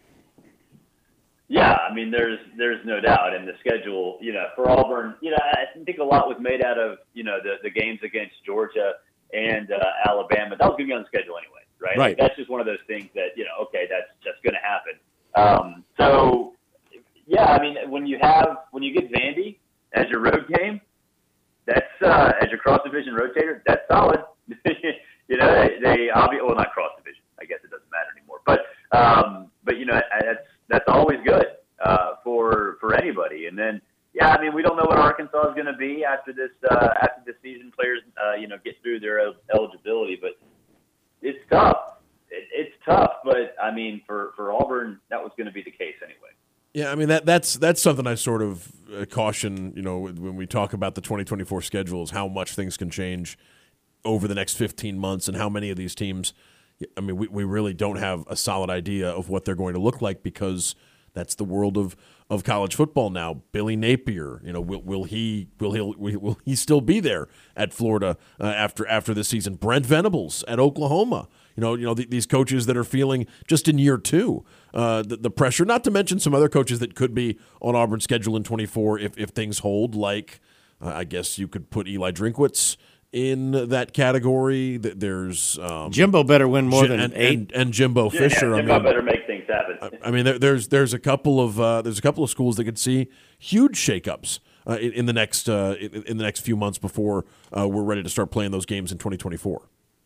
Yeah, I mean, there's there's no doubt. And the schedule, you know, for Auburn, you know, I think a lot was made out of, you know, the, the games against Georgia and uh, Alabama. That was going to be on the schedule anyway. Right. right. Like, that's just one of those things that, you know, okay, that's just going to happen. Um, so, yeah, I mean, when you have, when you get Vandy as your road game, that's, uh, as your cross-division rotator, that's solid. you know, they, they obviously, well, not cross-division. I guess it doesn't matter anymore. But, um, but you know, that's, that's always good uh, for, for anybody. And then, yeah, I mean, we don't know what Arkansas is going to be after this, uh, after this season. Players, uh, you know, get through their eligibility, but it's tough. It, it's tough, but I mean, for, for Auburn, that was going to be the case anyway. Yeah, I mean that that's that's something I sort of uh, caution. You know, when we talk about the twenty twenty-four schedule, is how much things can change over the next fifteen months, and how many of these teams. I mean, we we really don't have a solid idea of what they're going to look like because that's the world of, of college football now. Billy Napier, you know, will will he will he will he still be there at Florida uh, after after this season? Brent Venables at Oklahoma. You know, you know th- these coaches that are feeling just in year two uh, the, the pressure. Not to mention some other coaches that could be on Auburn's schedule in twenty-four if if things hold. Like uh, I guess you could put Eli Drinkwitz in that category. There's um, Jimbo better win more than and, eight, and, and Jimbo Yeah, Fisher. Jimbo I mean, better make things happen. I mean, there, there's there's a couple of uh, there's a couple of schools that could see huge shakeups uh, in, in the next uh, in, in the next few months before uh, we're ready to start playing those games in twenty twenty-four.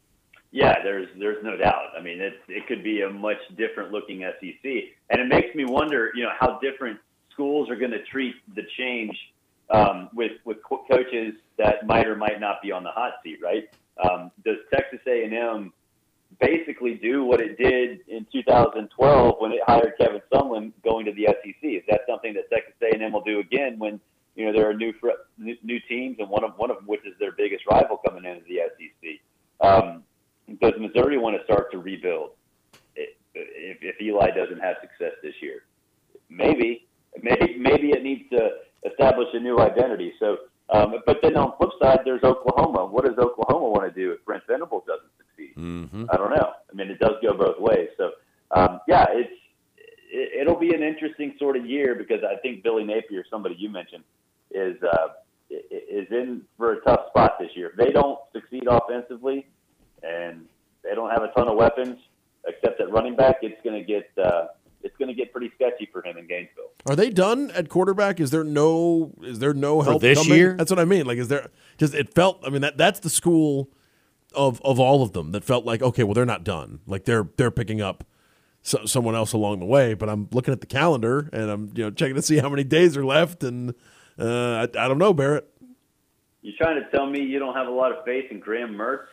Yeah, there's there's no doubt. I mean, it it could be a much different looking S E C, and it makes me wonder, you know, how different schools are going to treat the change um, with with co- coaches that might or might not be on the hot seat, right? Um, does Texas A and M basically do what it did in two thousand twelve when it hired Kevin Sumlin going to the S E C? Is that something that Texas A and M will do again when, you know, there are new fr- new teams, and one of one of which is their biggest rival coming into the S E C? Um, does Missouri want to start to rebuild if, if Eli doesn't have success this year? Maybe, maybe, maybe it needs to establish a new identity. So, um, but then on the flip side, there's Oklahoma. What does Oklahoma want to do if Brent Venables doesn't succeed? Mm-hmm. I don't know. I mean, it does go both ways. So, um, yeah, it's it, it'll be an interesting sort of year because I think Billy Napier, somebody you mentioned, is uh, is in for a tough spot this year. If they don't succeed offensively and they don't have a ton of weapons except at running back, it's going to get uh, it's going to get pretty sketchy for him in Gainesville. Are they done at quarterback? Is there no is there no For help this coming? year? That's what I mean. Like, is there just it felt? I mean, that that's the school of of all of them that felt like, okay, well, they're not done. Like they're they're picking up so, someone else along the way. But I'm looking at the calendar and I'm you know checking to see how many days are left, and uh, I, I don't know, Barrett. You trying to tell me you don't have a lot of faith in Graham Mertz?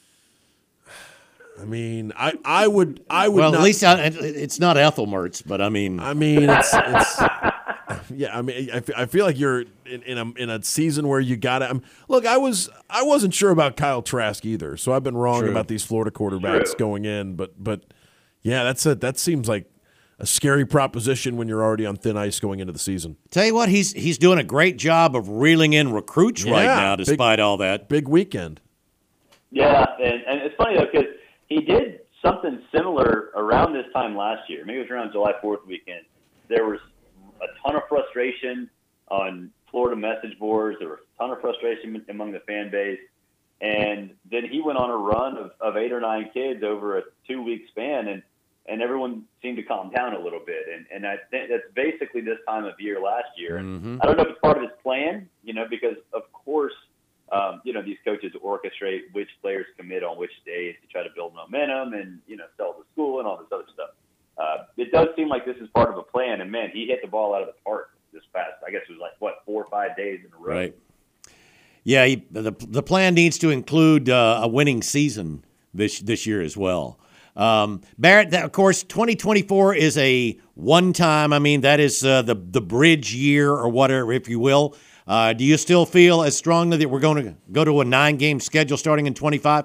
I mean, I, I would I would Well, not, at least I, it's not Ethel Mertz, but I mean, I mean, it's, it's yeah. I mean, I, I feel like you're in, in a in a season where you got to look. I was I wasn't sure about Kyle Trask either, so I've been wrong True. about these Florida quarterbacks True. going in. But but yeah, that's a that seems like a scary proposition when you're already on thin ice going into the season. tell you what, he's he's doing a great job of reeling in recruits right Yeah, now, big- despite all that. Big weekend. Yeah, and, and it's funny, though, because he did something similar around this time last year. Maybe it was around July fourth weekend. There was a ton of frustration on Florida message boards. There was a ton of frustration among the fan base. And then he went on a run of, of eight or nine kids over a two-week span, and, and everyone seemed to calm down a little bit. And, and I think that's basically this time of year last year. Mhm. I don't know if it's part of his plan, you know, because, of course, Um, you know, these coaches orchestrate which players commit on which days to try to build momentum and, you know, sell the school and all this other stuff. Uh, it does seem like this is part of a plan. And, man, he hit the ball out of the park this past, I guess it was like, what, four or five days in a row. Right. Yeah, he, the the plan needs to include uh, a winning season this this year as well. Um, Barrett, that, of course, twenty twenty-four is a one-time. I mean, that is uh, the the bridge year or whatever, if you will. Uh, do you still feel as strongly that we're going to go to a nine-game schedule starting in twenty-five?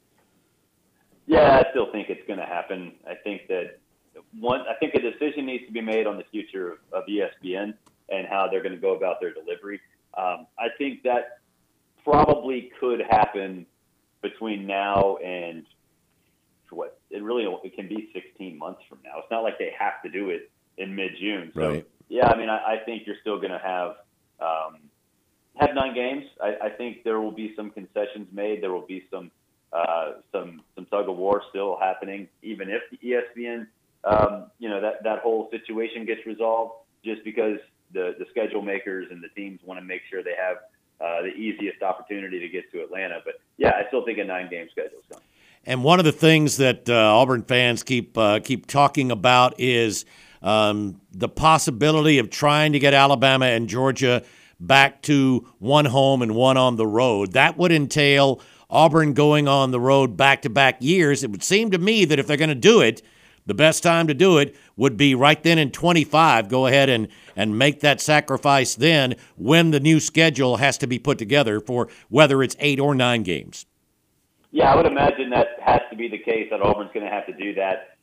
Yeah, I still think it's going to happen. I think that one. I think a decision needs to be made on the future of, of E S P N and how they're going to go about their delivery. Um, I think that probably could happen between now and what it really it can be sixteen months from now. It's not like they have to do it in mid-June. So, Right. yeah, I mean, I, I think you're still going to have um, have nine games. I, I think there will be some concessions made. There will be some uh, some some tug of war still happening, even if the E S P N, um, you know, that that whole situation gets resolved. Just because the the schedule makers and the teams want to make sure they have uh, the easiest opportunity to get to Atlanta. But yeah, I still think a nine game schedule is coming. And one of the things that uh, Auburn fans keep uh, keep talking about is um, the possibility of trying to get Alabama and Georgia back to one home and one on the road. That would entail Auburn going on the road back-to-back years. It would seem to me that if they're going to do it, the best time to do it would be right then in twenty-five. Go ahead and, and make that sacrifice then when the new schedule has to be put together for whether it's eight or nine games. Yeah, I would imagine that has to be the case, that Auburn's going to have to do that.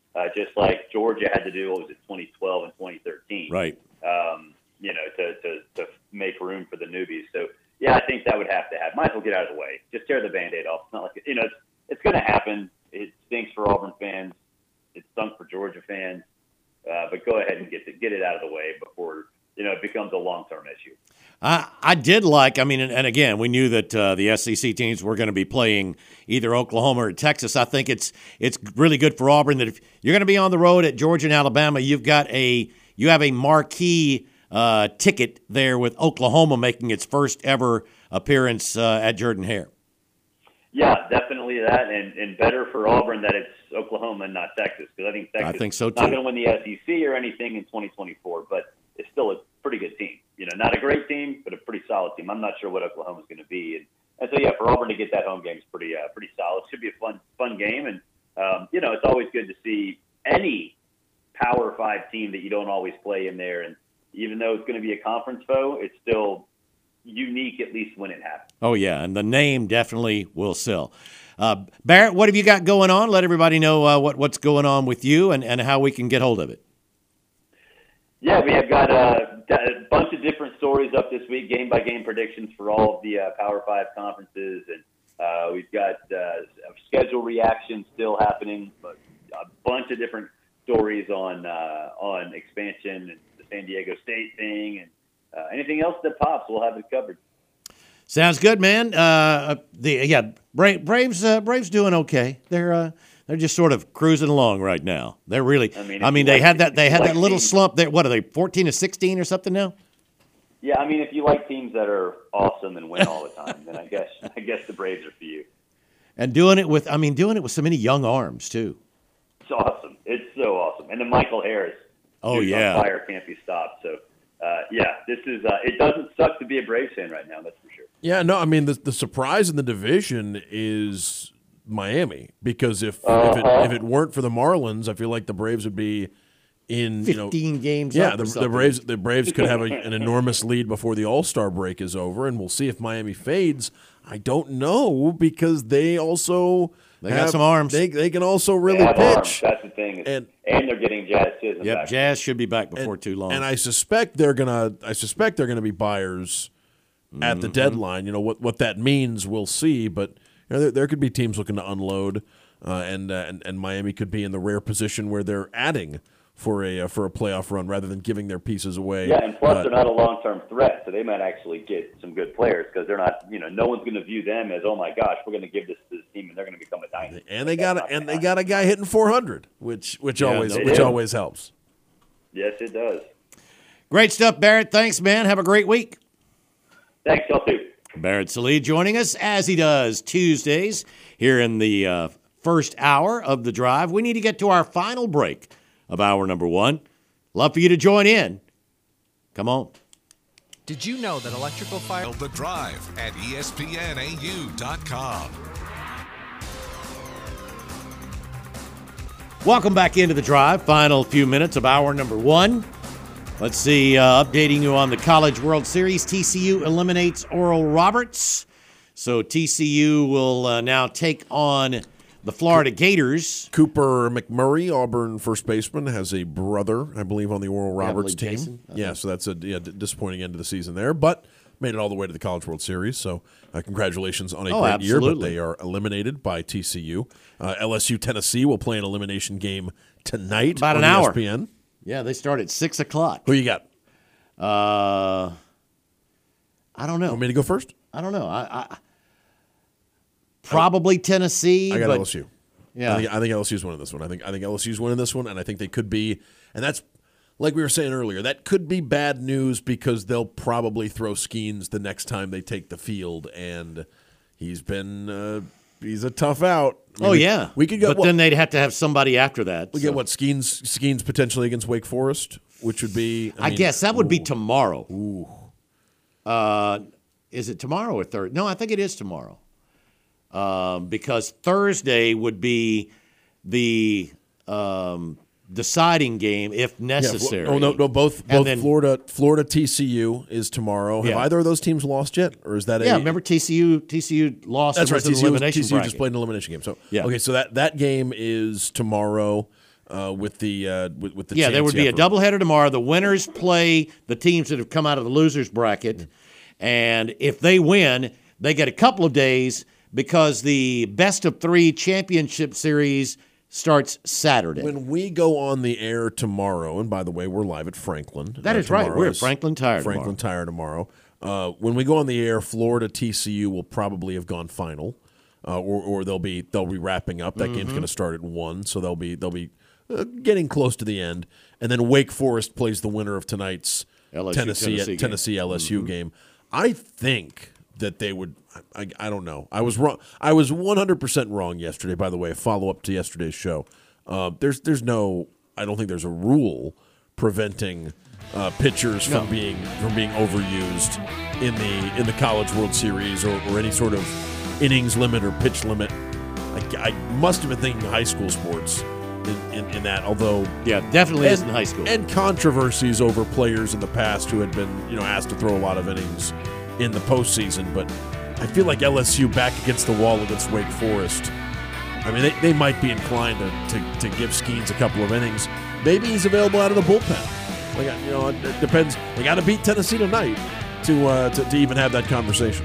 uh, just like Georgia had to do, what was it, twenty twelve and twenty thirteen. Right. Um, you know, to, to, to make room for the newbies. So, yeah, I think that would have to happen. Might as well get out of the way. Just tear the Band-Aid off. It's not like, you know, it's, it's going to happen. It stinks for Auburn fans. It stunk for Georgia fans. Uh, but go ahead and get the, get it out of the way before, you know, it becomes a long-term issue. I, I did like, I mean, and, and again, we knew that uh, the S E C teams were going to be playing either Oklahoma or Texas. I think it's it's really good for Auburn that if you're going to be on the road at Georgia and Alabama, you've got a you have a marquee uh, ticket there with Oklahoma making its first ever appearance uh, at Jordan-Hare. Yeah, definitely that, and, and better for Auburn that it's Oklahoma and not Texas, because I think Texas I think so is not too. going to win the S E C or anything in twenty twenty-four, but it's still a pretty good team. You know, not a great team, but a pretty solid team. I'm not sure what Oklahoma's going to be, and, and so yeah, for Auburn to get that home game is pretty uh, pretty solid. Should be a fun fun game, and um, you know, it's always good to see any Power Five team that you don't always play in there, and even though it's going to be a conference foe, it's still unique at least when it happens. Oh, yeah, and the name definitely will sell. Uh, Barrett, what have you got going on? Let everybody know uh, what, what's going on with you and, and how we can get hold of it. Yeah, we have got a, a bunch of different stories up this week, game-by-game predictions for all of the uh, Power Five conferences, and uh, we've got uh, schedule reactions still happening, but a bunch of different stories on uh, on expansion and the San Diego State thing, and uh, anything else that pops, we'll have it covered. Sounds good, man. Uh, the yeah, Bra- Braves uh, Braves doing okay. They're uh, they're just sort of cruising along right now. They're really. I mean, I mean they like, had that they had like that little teams, slump. There, what are they? fourteen to sixteen or something now? Yeah, I mean, if you like teams that are awesome and win all the time, then I guess I guess the Braves are for you. And doing it with, I mean, doing it with so many young arms too. It's awesome. It's so awesome. And then Michael Harris. Oh yeah, on fire, can't be stopped. So. Uh, yeah, this is. Uh, it doesn't suck to be a Braves fan right now. That's for sure. Yeah, no, I mean the the surprise in the division is Miami, because if uh-huh. if, it, if it weren't for the Marlins, I feel like the Braves would be in you know, fifteen games. Yeah, up the, or the Braves the Braves could have a, an enormous lead before the All-Star break is over, and we'll see if Miami fades. I don't know, because they also they have, got some arms. They they can also really they have pitch. Arms. That's the thing, and and they're getting Jazz Chisholm Yep, back. Jazz should be back before and, too long. And I suspect they're gonna. I suspect they're gonna be buyers mm-hmm. at the deadline. You know what what that means, we'll see. But you know, there, there could be teams looking to unload, uh, and, uh, and and Miami could be in the rare position where they're adding for a uh, for a playoff run rather than giving their pieces away. Yeah, and plus uh, they're not a long term threat, so they might actually get some good players, because they're not. You know, no one's going to view them as, oh my gosh, we're going to give this to this team and they're going to become a dynasty. And they got a, and they got a guy hitting four hundred, which which Yeah, always no, which do. always helps. Yes, it does. Great stuff, Barrett. Thanks, man. Have a great week. Thanks, y'all too. Barrett Sallee joining us as he does Tuesdays here in the uh, first hour of the drive. We need to get to our final break of hour number one. Love for you to join in. Come on. Did you know that electrical fire... The Drive at E S P N A U dot com. Welcome back into the drive. Final few minutes of hour number one. Let's see, uh, updating you on the College World Series. T C U eliminates Oral Roberts. So T C U will uh, now take on the Florida Gators. Cooper McMurray, Auburn first baseman, has a brother, I believe, on the Oral Yeah, I Roberts believe team. Jason. Yeah, so that's a yeah, d- disappointing end of the season there, but made it all the way to the College World Series. So uh, congratulations on a Oh, great year, but absolutely. they are eliminated by T C U. Uh, L S U Tennessee will play an elimination game tonight About on an hour. E S P N. Yeah, they start at six o'clock. Who you got? Uh, I don't know. Want me to go first? I don't know. I, I Probably Tennessee. I got but, L S U. Yeah. I think, I think L S U's winning this one. I think I think L S U's winning this one, and I think they could be, and that's like we were saying earlier, that could be bad news because they'll probably throw Skeens the next time they take the field, and he's been uh, he's a tough out. I mean, Oh, we, yeah. we could go. But well, then they'd have to have somebody after that. we so. get what Skeens Skeens potentially against Wake Forest, which would be. I, I mean, guess that would be ooh. tomorrow. Ooh. Uh, is it tomorrow or Thursday? No, I think it is tomorrow. Um, because Thursday would be the um, deciding game if necessary. Yeah, oh no, no, both And both then- Florida Florida T C U is tomorrow. Have Yeah. either of those teams lost yet, or is that a Yeah, remember T C U? T C U lost. That's It right. was an T C U, was- elimination T C U just bracket. played an elimination game. So Yeah. okay, so that, that game is tomorrow. uh, with the uh, with, with the yeah, there would be a for- doubleheader tomorrow. The winners play the teams that have come out of the losers bracket, and if they win, they get a couple of days because the best of three championship series starts Saturday. When we go on the air tomorrow, and by the way, we're live at Franklin. That uh, is right. We're at is Franklin Tire Franklin tomorrow. Tire tomorrow. Uh, when we go on the air, Florida T C U will probably have gone final, uh, or or they'll be they'll be wrapping up. That Mm-hmm. game's going to start at one, so they'll be they'll be uh, getting close to the end. And then Wake Forest plays the winner of tonight's L S U Tennessee Tennessee game. Tennessee L S U Mm-hmm. game. I think that they would. I, I don't know. I was wrong. I was one hundred percent wrong yesterday. By the way, a follow up to yesterday's show. Uh, there's there's no. I don't think there's a rule preventing uh, pitchers No. from being from being overused in the in the College World Series or, or any sort of innings limit or pitch limit. I, I must have been thinking high school sports in, in, in that. Although Yeah, definitely and, is in high school. and controversies over players in the past who had been you know asked to throw a lot of innings in the postseason, but I feel like L S U back against the wall against Wake Forest. I mean, they, they might be inclined to, to, to give Skeens a couple of innings. Maybe he's available out of the bullpen. Like you know, it depends. They got to beat Tennessee tonight to, uh, to to even have that conversation.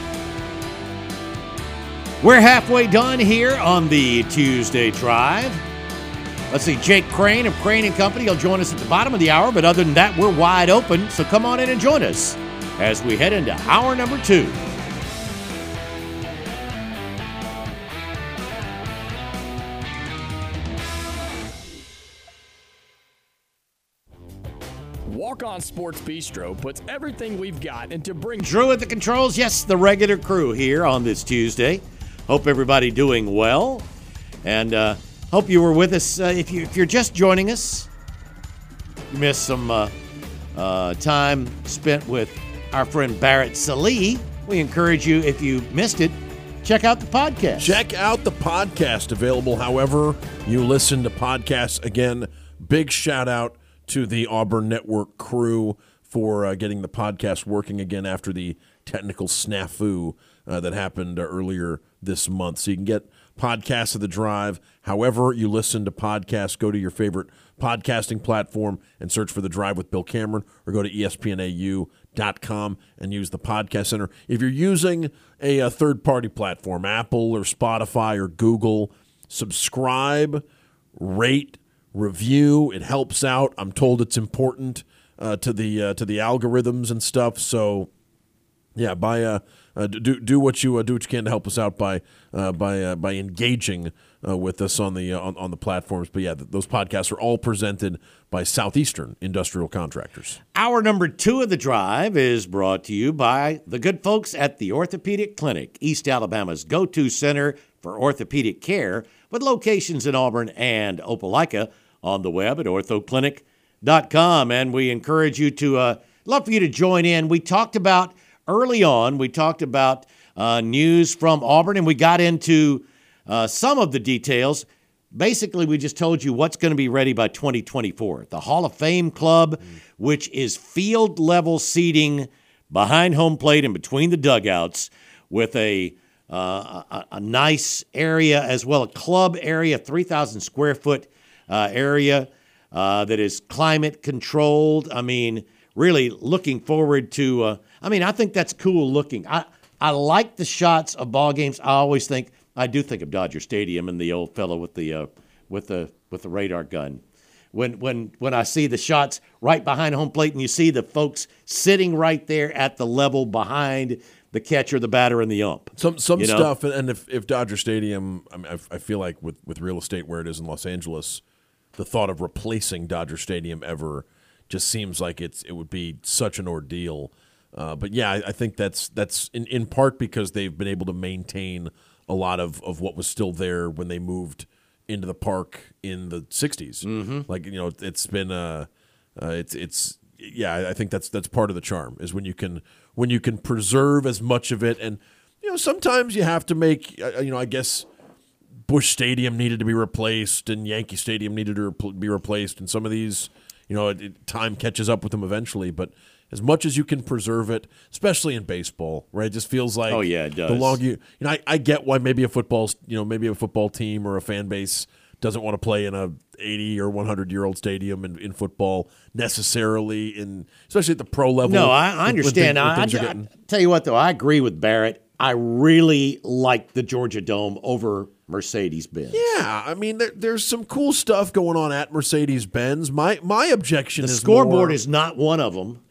We're halfway done here on the Tuesday Drive. Let's see, Jake Crane of Crane and Company will join us at the bottom of the hour, but other than that, we're wide open, so come on in and join us as we head into hour number two. Walk On Sports Bistro puts everything we've got into bring. Drew at the controls, yes, the regular crew here on this Tuesday. Hope everybody doing well, and uh, hope you were with us. Uh, if, you, if you're just joining us, you missed some uh, uh, time spent with our friend Barrett Salih. We encourage you, if you missed it, check out the podcast. Check out the podcast available however you listen to podcasts. Again, big shout out to the Auburn Network crew for uh, getting the podcast working again after the technical snafu uh, that happened uh, earlier this month. So you can get podcasts of the Drive however you listen to podcasts. Go to your favorite podcasting platform and search for The Drive with Bill Cameron, or go to E S P N A U dot com and use the Podcast Center. If you're using a, a third-party platform, Apple or Spotify or Google, subscribe, rate, review. It helps out. I'm told it's important uh, to the uh, to the algorithms and stuff. So, yeah, by uh, uh, do do what you uh, do what you can to help us out by uh, by uh, by engaging uh, with us on the uh, on, on the platforms. But yeah, th- those podcasts are all presented by Southeastern Industrial Contractors. Hour number two of the Drive is brought to you by the good folks at the Orthopedic Clinic, East Alabama's go-to center for orthopedic care, with locations in Auburn and Opelika, on the web at ortho clinic dot com. And we encourage you to, uh, love for you to join in. We talked about, early on, we talked about uh, news from Auburn, and we got into uh, some of the details. Basically, we just told you what's going to be ready by twenty twenty-four. The Hall of Fame Club, which is field-level seating behind home plate and between the dugouts, with a uh, a, a nice area as well, a club area, three thousand square foot uh, area uh, that is climate controlled. I mean, really looking forward to. Uh, I mean, I think that's cool looking. I I like the shots of ball games. I always think I do think of Dodger Stadium and the old fellow with the uh, with the with the radar gun. When when when I see the shots right behind home plate and you see the folks sitting right there at the level behind the catcher, the batter, and the ump. Some some you know? stuff, and if, if Dodger Stadium, I, mean, I, I feel like with, with real estate where it is in Los Angeles, the thought of replacing Dodger Stadium ever just seems like it's it would be such an ordeal. Uh, but yeah, I, I think that's that's in, in part because they've been able to maintain a lot of, of what was still there when they moved into the park in the sixties. Mm-hmm. Like, you know, it's been uh, uh, it's it's yeah, I think that's that's part of the charm is when you can when you can preserve as much of it. And you know, sometimes you have to make uh, you know, I guess Busch Stadium needed to be replaced and Yankee Stadium needed to re- be replaced, and some of these, you know, it, it, time catches up with them eventually. But as much as you can preserve it, especially in baseball, right? It just feels like oh yeah, it does. The longer you, you know, I, I get why maybe a football, you know, maybe a football team or a fan base doesn't want to play in a eighty or one hundred year old stadium in, in football necessarily, in especially at the pro level. No, I, I understand. When, when I, things I, are I getting... tell you what, though, I agree with Barrett. I really like the Georgia Dome over Mercedes-Benz. Yeah, I mean, there, there's some cool stuff going on at Mercedes-Benz. My my objection the is scoreboard more, is not one of them.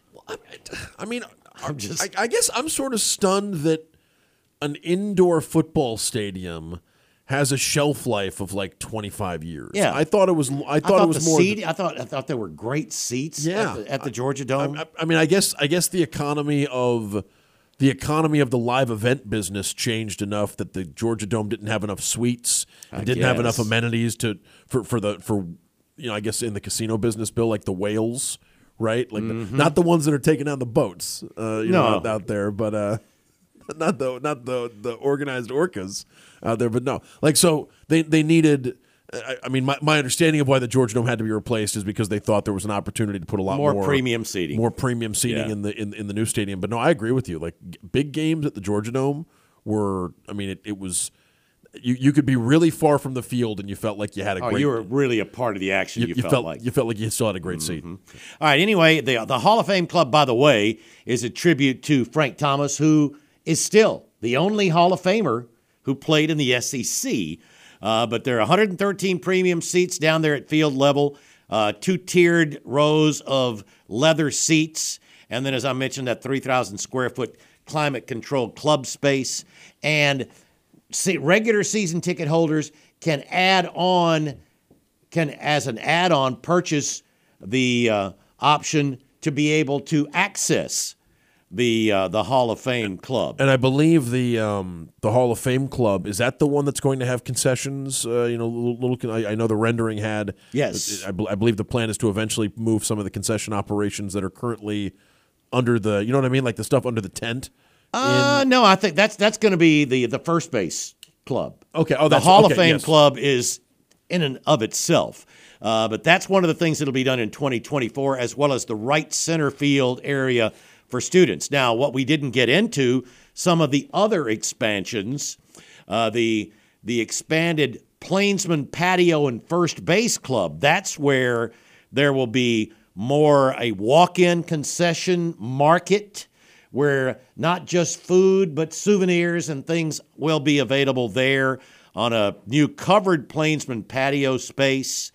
I mean, I'm just, I, I guess I'm sort of stunned that an indoor football stadium has a shelf life of like twenty-five years. Yeah, I thought it was. I thought, I thought it was the more. seat, I thought I thought there were great seats. Yeah, at the, at the Georgia Dome. I, I, I mean, I guess I guess the economy of the economy of the live event business changed enough that the Georgia Dome didn't have enough suites and I didn't guess. have enough amenities to for for the for you know I guess in the casino business, Bill, like the whales, right? Like mm-hmm. the, not the ones that are taking down the boats, uh, you no. know, out, out there, but. Uh, Not the not the the organized orcas out there, but no. Like so, they they needed. I, I mean, my, my understanding of why the Georgia Dome had to be replaced is because they thought there was an opportunity to put a lot more, more premium seating, more premium seating yeah. in the in, in the new stadium. But no, I agree with you. Like big games at the Georgia Dome were. I mean, it, it was. You you could be really far from the field and you felt like you had a oh, great. you were really a part of the action. You, You, you felt, felt like you felt like you still had a great mm-hmm. seat. All right. Anyway, the the Hall of Fame Club, by the way, is a tribute to Frank Thomas, who is still the only Hall of Famer who played in the S E C. Uh, but there are one hundred thirteen premium seats down there at field level, uh, two-tiered rows of leather seats, and then, as I mentioned, that three thousand square foot climate-controlled club space. And see, regular season ticket holders can add on, can as an add-on purchase the uh, option to be able to access the uh, the Hall of Fame Club. And I believe the um, the Hall of Fame Club, is that the one that's going to have concessions? Uh, you know, little, little I, I know the rendering had. Yes. I, I believe the plan is to eventually move some of the concession operations that are currently under the, you know what I mean, like the stuff under the tent. Uh, in, no, I think that's that's going to be the the first base club. Okay. Oh, the that's, Hall okay, of Fame yes. Club is in and of itself. Uh, but that's one of the things that will be done in twenty twenty-four, as well as the right center field area for students. Now, what we didn't get into, some of the other expansions, uh, the the expanded Plainsman Patio and First Base Club. That's where there will be more a walk-in concession market, where not just food but souvenirs and things will be available there on a new covered Plainsman patio space.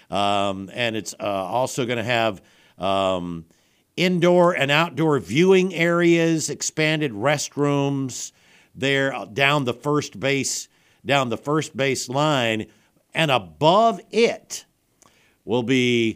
Um, and it's uh, also going to have um, indoor and outdoor viewing areas, expanded restrooms there down the first base, down the first base line, and above it will be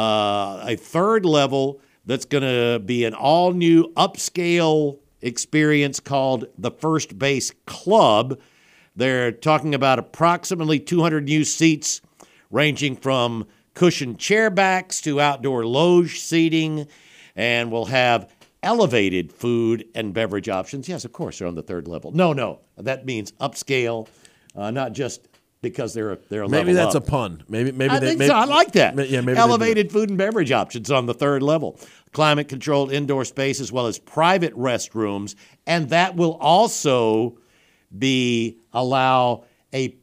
uh, a third level that's going to be an all-new upscale experience called the First Base Club. They're talking about approximately two hundred new seats, ranging from cushioned chair backs to outdoor loge seating, and we'll have elevated food and beverage options. Yes, of course, they're on the third level. No, no, that means upscale, uh, not just because they're a, they're a maybe level that's up. a pun. Maybe maybe I they, think maybe, so. I like that. Yeah, maybe elevated food and beverage options on the third level, climate-controlled indoor space as well as private restrooms, and that will also be allow a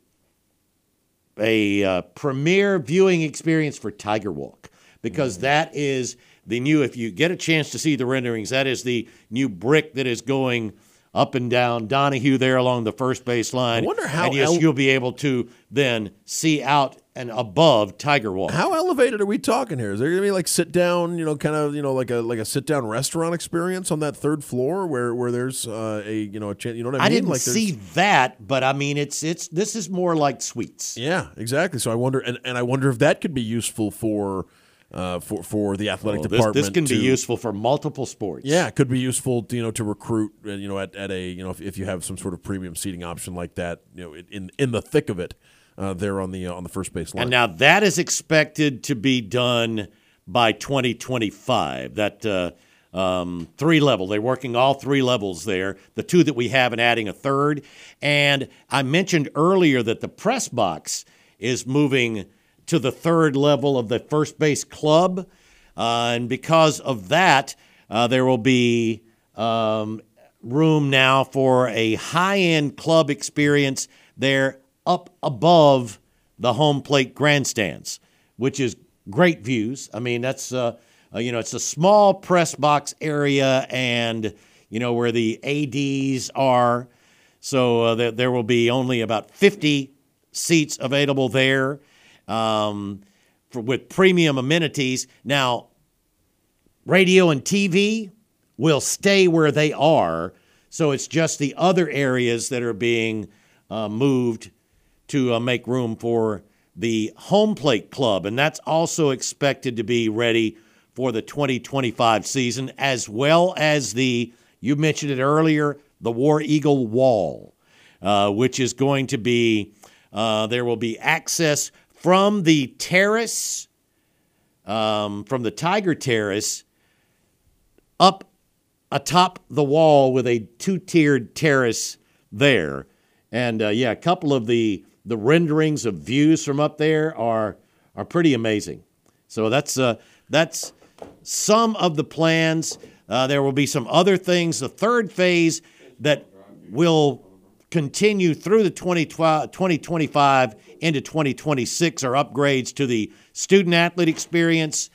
a uh, premier viewing experience for Tiger Walk, because mm-hmm. that is the new, if you get a chance to see the renderings, that is the new brick that is going up and down Donahue there along the first base line. I wonder how and yes, ele- you'll be able to then see out and above Tiger Walk. How elevated are we talking here? Is there going to be like sit down, you know, kind of, you know, like a like a sit down restaurant experience on that third floor where where there's uh, a you know a ch- you know what I mean? I didn't like see that, but I mean it's it's this is more like suites. Yeah, exactly. So I wonder, and, and I wonder if that could be useful for. Uh, for for the athletic oh, this, department, this can to, be useful for multiple sports. Yeah, it could be useful, to, you know, to recruit. Uh, you know, at, at a you know if, if you have some sort of premium seating option like that, you know, in in the thick of it, uh, there on the uh, on the first base line. And now that is expected to be done by twenty twenty-five. That uh, um, three level, they're working all three levels there. The two that we have and adding a third. And I mentioned earlier that the press box is moving to the third level of the First Base Club. Uh, and because of that, uh, there will be um, room now for a high-end club experience there up above the home plate grandstands, which is great views. I mean, that's, uh, uh, you know, it's a small press box area and, you know, where the A Ds are. So uh, there, there will be only about fifty seats available there um, for, with premium amenities. Now, radio and T V will stay where they are. So it's just the other areas that are being uh, moved to uh, make room for the home plate club. And that's also expected to be ready for the twenty twenty-five season, as well as the, you mentioned it earlier, the War Eagle Wall, uh, which is going to be, uh, there will be access from the terrace, um, from the Tiger Terrace, up atop the wall with a two-tiered terrace there. And, uh, yeah, a couple of the, the renderings of views from up there are are pretty amazing. So that's uh, that's some of the plans. Uh, there will be some other things. The third phase that will continue through the twenty twenty-five into twenty twenty-six are upgrades to the student-athlete experience,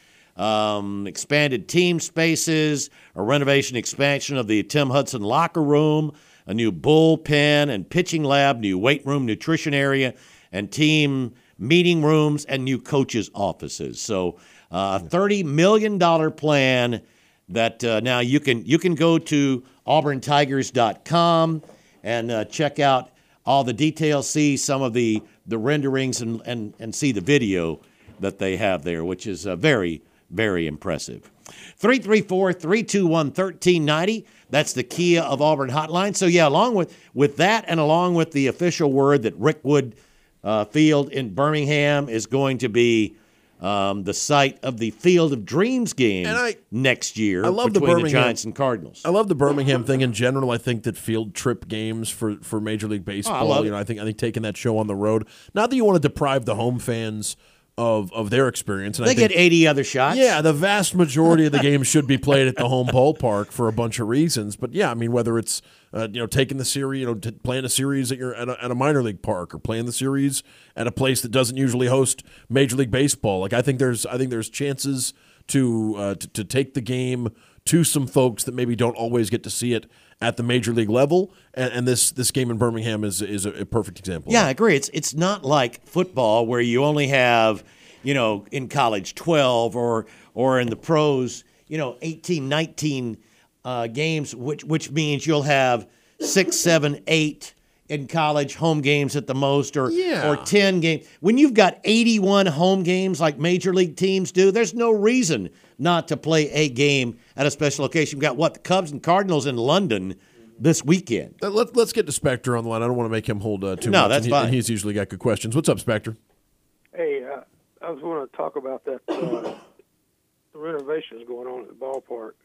um, expanded team spaces, a renovation expansion of the Tim Hudson locker room, a new bullpen and pitching lab, new weight room, nutrition area, and team meeting rooms, and new coaches' offices. So uh, a thirty million dollars plan that uh, now you can you can go to auburn tigers dot com and uh, check out all the details, see some of the, the renderings, and, and, and see the video that they have there, which is uh, very, very impressive. three three four, three two one, one three nine zero. That's the Kia of Auburn hotline. So, yeah, along with, with that and along with the official word that Rickwood uh, Field in Birmingham is going to be um, the site of the Field of Dreams game I, next year I love between the, the Giants and Cardinals. I love the Birmingham thing in general. I think that field trip games for, for Major League Baseball, oh, I love you know, it. I think I think taking that show on the road. Not that you want to deprive the home fans of of their experience. And they I think, get eighty other shots. Yeah, the vast majority of the games should be played at the home ballpark for a bunch of reasons. But yeah, I mean, whether it's uh, you know taking the series, you know, t- playing a series at your at a, at a minor league park, or playing the series at a place that doesn't usually host Major League Baseball, like I think there's I think there's chances to uh, to, to take the game to some folks that maybe don't always get to see it at the major league level, and, and this this game in Birmingham is is a, a perfect example. Yeah, I agree. It's it's not like football where you only have, you know, in college twelve or or in the pros, you know, eighteen, nineteen uh, games, which which means you'll have six, seven, eight in college home games at the most, or yeah. or ten games. When you've got eighty-one home games like major league teams do, there's no reason not to play a game at a special location. You've got, what, the Cubs and Cardinals in London this weekend. Let, let's get to Spectre on the line. I don't want to make him hold uh, too no, much. No, that's and he, fine. And he's usually got good questions. What's up, Spectre? Hey, uh, I was going to talk about that uh, the renovations going on at the ballpark.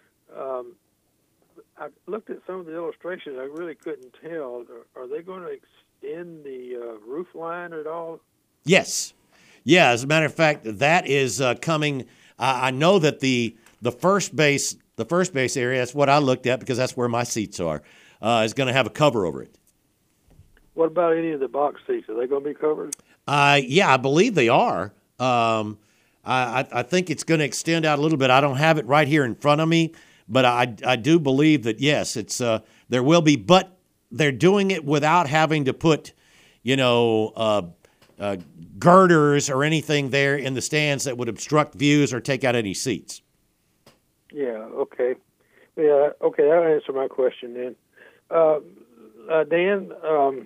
Um, I looked at some of the illustrations. I really couldn't tell. Are, are they going to extend the uh, roof line at all? Yes. Yeah, as a matter of fact, that is uh, coming. Uh, I know that the the first base the first base area, that's what I looked at because that's where my seats are, uh, is going to have a cover over it. What about any of the box seats? Are they going to be covered? Uh, yeah, I believe they are. Um, I, I think it's going to extend out a little bit. I don't have it right here in front of me, but I, I do believe that, yes, it's uh, there will be. But they're doing it without having to put, you know, uh, uh, girders or anything there in the stands that would obstruct views or take out any seats. Yeah, okay. Yeah, okay, that'll answer my question then. Uh, uh, Dan, um,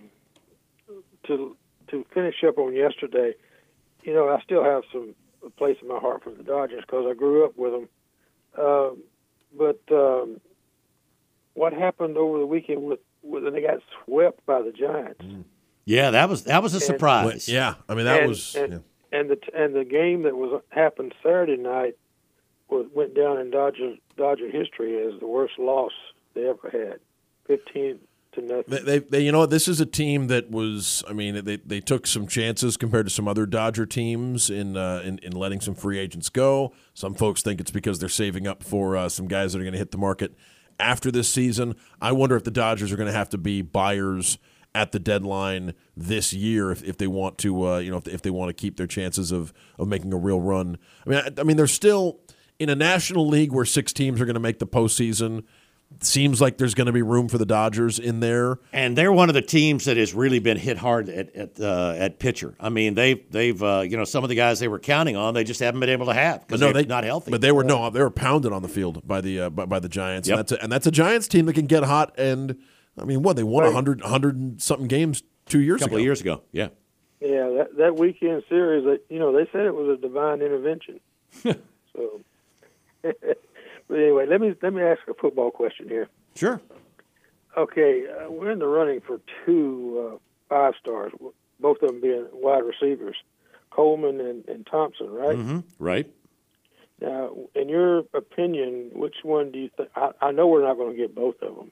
to to finish up on yesterday, you know, I still have some a place in my heart for the Dodgers because I grew up with them. Uh, but um, what happened over the weekend with, with when they got swept by the Giants? Mm. Yeah, that was that was a and, surprise. Yeah, I mean that and, was and, yeah. and the and the game that was happened Saturday night was, went down in Dodger Dodger history as the worst loss they ever had, fifteen to nothing. They, they, they, you know what? This is a team that was. I mean, they they took some chances compared to some other Dodger teams in uh, in, in letting some free agents go. Some folks think it's because they're saving up for uh, some guys that are going to hit the market after this season. I wonder if the Dodgers are going to have to be buyers at the deadline this year if, if they want to, uh, you know, if, if they want to keep their chances of of making a real run. I mean, I, I mean, they're still in a National League where six teams are going to make the postseason. Seems like there's going to be room for the Dodgers in there, and they're one of the teams that has really been hit hard at at, uh, at pitcher. I mean, they've they've uh, you know, some of the guys they were counting on, they just haven't been able to have because no, they're they, not healthy. But they were no, they were pounded on the field by the uh, by, by the Giants, yep. and that's a, and that's a Giants team that can get hot. And I mean, what they won a hundred hundred and something games two years a couple ago. of years ago, yeah, yeah. That that weekend series, that you know, they said it was a divine intervention. so, but anyway, let me let me ask a football question here. Sure. Okay, uh, we're in the running for two uh, five stars, both of them being wide receivers, Coleman and, and Thompson, right? Mm-hmm. Right. Now, in your opinion, which one do you think? I, I know we're not going to get both of them.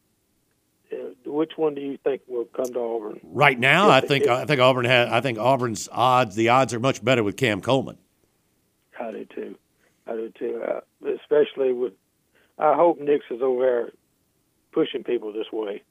Uh, which one do you think will come to Auburn? Right now, if, I think if, I think Auburn has. I think Auburn's odds. The odds are much better with Cam Coleman. I do too. I do too. Uh, especially with. I hope Nix is over there pushing people this way.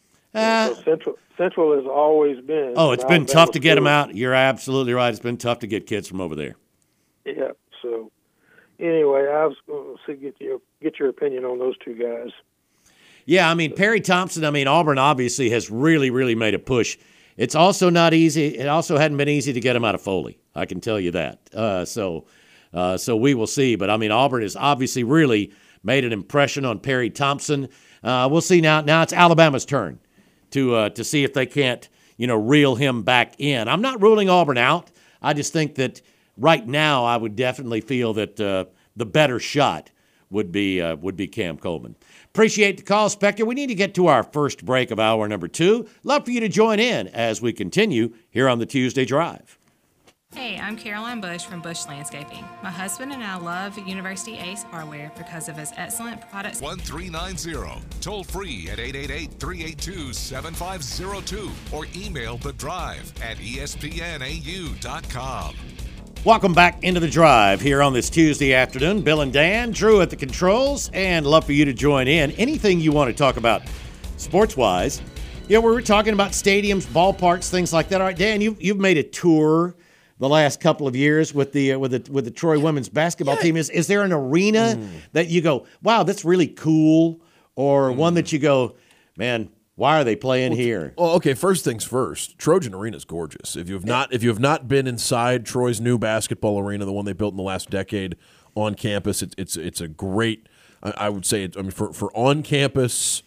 Uh, so Central Central has always been. Oh, it's been Alabama tough to get them school. out. You're absolutely right. It's been tough to get kids from over there. Yeah. So anyway, I was going to get your get your opinion on those two guys. Yeah, I mean Perry Thompson. I mean Auburn obviously has really, really made a push. It's also not easy. It also hadn't been easy to get him out of Foley. I can tell you that. Uh, so, uh, so we will see. But I mean Auburn has obviously really made an impression on Perry Thompson. Uh, we'll see now. Now it's Alabama's turn to uh, to see if they can't, you know, reel him back in. I'm not ruling Auburn out. I just think that right now I would definitely feel that uh, the better shot would be uh, would be Cam Coleman. Appreciate the call, Spectre. We need to get to our first break of hour number two. Love for you to join in as we continue here on the Tuesday Drive. Hey, I'm Caroline Bush from Bush Landscaping. My husband and I love University Ace Hardware because of his excellent products. one three nine zero. Toll free at eight eight eight, three eight two, seven five zero two or email the drive at E S P N A U dot com. Welcome back into the drive here on this Tuesday afternoon. Bill and Dan, Drew at the controls, and love for you to join in. Anything you want to talk about sports-wise. Yeah, we were talking about stadiums, ballparks, things like that. All right, Dan, you've, you've made a tour the last couple of years with the uh, with the with the Troy women's basketball yeah. team. Is is there an arena mm. that you go, wow, that's really cool, or mm. one that you go, man, why are they playing well, here? Well, okay, first things first. Trojan Arena is gorgeous. If you have not if you have not been inside Troy's new basketball arena, the one they built in the last decade on campus, it's it's it's a great. I, I would say, it, I mean, for for on campus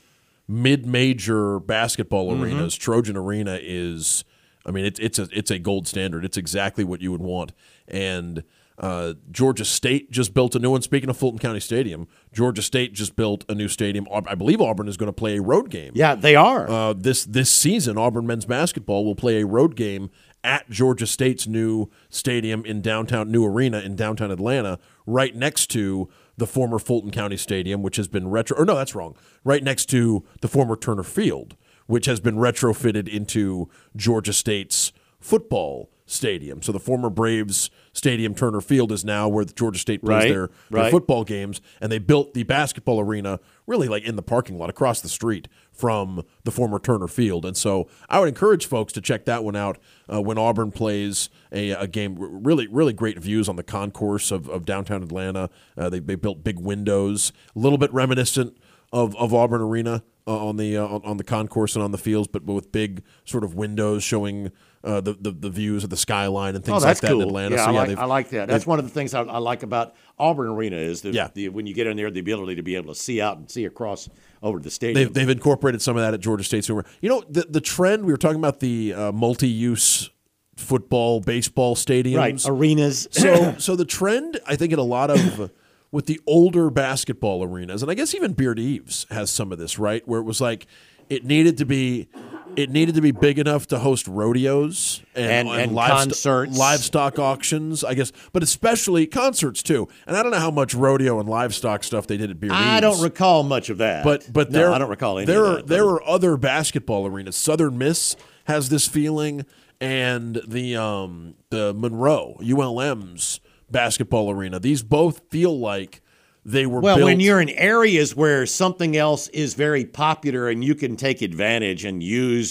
mid-major basketball mm-hmm. arenas, Trojan Arena is. I mean, it's it's a it's a gold standard. It's exactly what you would want. And uh, Georgia State just built a new one. Speaking of Fulton County Stadium, Georgia State just built a new stadium. I believe Auburn is going to play a road game. Yeah, they are. Uh, this this season, Auburn men's basketball will play a road game at Georgia State's new stadium in downtown, new arena in downtown Atlanta, right next to the former Fulton County Stadium, which has been retro. Or no, that's wrong. Right next to the former Turner Field, which has been retrofitted into Georgia State's football stadium. So the former Braves Stadium, Turner Field, is now where the Georgia State plays right, their, their right. football games, and they built the basketball arena really like in the parking lot across the street from the former Turner Field. And so I would encourage folks to check that one out uh, when Auburn plays a, a game. Really, really great views on the concourse of, of downtown Atlanta. Uh, they, they built big windows, a little bit reminiscent of, of Auburn Arena. Uh, on the uh, on the concourse and on the fields, but with big sort of windows showing uh, the, the the views of the skyline and things oh, like that cool. in Atlanta. Yeah, so, I, yeah like, I like that. That's one of the things I, I like about Auburn Arena is the, yeah. the when you get in there, the ability to be able to see out and see across over the stadium. They've, they've incorporated some of that at Georgia State. So you know, the the trend we were talking about the uh, multi-use football, baseball stadiums, right? Arenas. So so the trend, I think, in a lot of with the older basketball arenas, and I guess even Beard Eves has some of this, right? Where it was like. It needed to be, it needed to be big enough to host rodeos and, and, and, and livestock, concerts, livestock auctions, I guess, but especially concerts too. And I don't know how much rodeo and livestock stuff they did at Beard Eves. I don't recall much of that, but but no, there, I don't recall any. There of are that, there are other basketball arenas. Southern Miss has this feeling, and the um the Monroe U L M's basketball arena. These both feel like. They were well, built. when you're in areas where something else is very popular and you can take advantage and use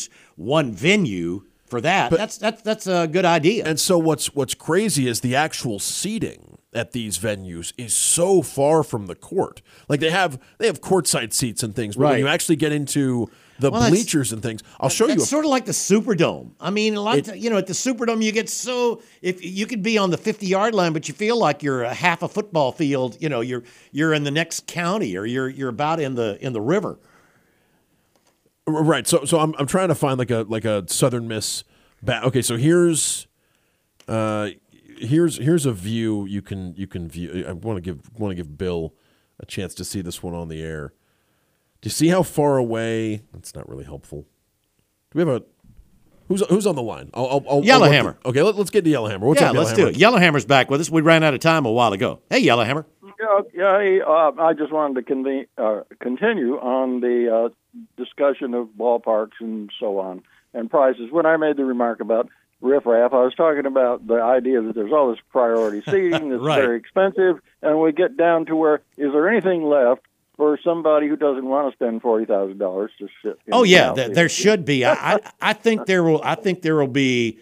one venue for that. But, that's that's that's a good idea. And so what's what's crazy is the actual seating at these venues is so far from the court. Like they have they have courtside seats and things, but right. when you actually get into the well, bleachers and things, I'll show that's you. It's sort of like the Superdome. I mean, a lot it, of, you know, at the Superdome you get so if you could be on the fifty-yard line, but you feel like you're a half a football field. You know, you're you're in the next county, or you're you're about in the in the river. Right. So so I'm I'm trying to find like a like a Southern Miss. Ba- okay. So here's. Uh, Here's here's a view you can you can view. I want to give want to give Bill a chance to see this one on the air. Do you see how far away? That's not really helpful. Do we have a who's who's on the line? I'll, I'll, I'll Yellowhammer. The, okay, let, let's get to Yellowhammer. What's yeah, up, let's Yellowhammer? do it. Yellowhammer's back with us. We ran out of time a while ago. Hey, Yellowhammer. Yeah, yeah. Hey, uh, I just wanted to conven- uh, continue on the uh, discussion of ballparks and so on and prices. When I made the remark about riffraff, I was talking about the idea that there's all this priority seating that's right. very expensive, and we get down to where is there anything left for somebody who doesn't want to spend forty thousand dollars to sit? In oh the yeah, house? there, there should be. I, I I think there will. I think there will be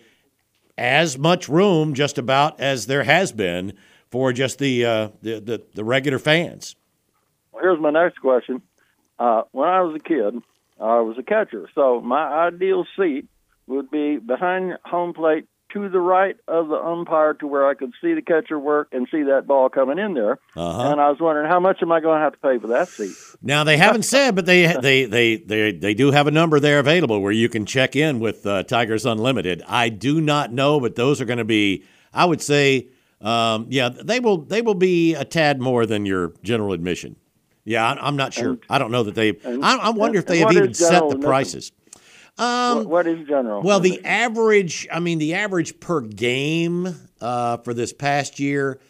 as much room, just about as there has been for just the uh, the, the the regular fans. Well, here's my next question. Uh, when I was a kid, I was a catcher, so my ideal seat would be behind home plate to the right of the umpire to where I could see the catcher work and see that ball coming in there. Uh-huh. And I was wondering, how much am I going to have to pay for that seat? Now, they haven't said, but they they, they they they do have a number there available where you can check in with uh, Tigers Unlimited. I do not know, but those are going to be, I would say, um, yeah, they will they will be a tad more than your general admission. Yeah, I, I'm not sure. And, I don't know that they and, I, I wonder and, if they have even set the prices. Um, what, what is general? Well, the average, I mean, the average per game uh, for this past year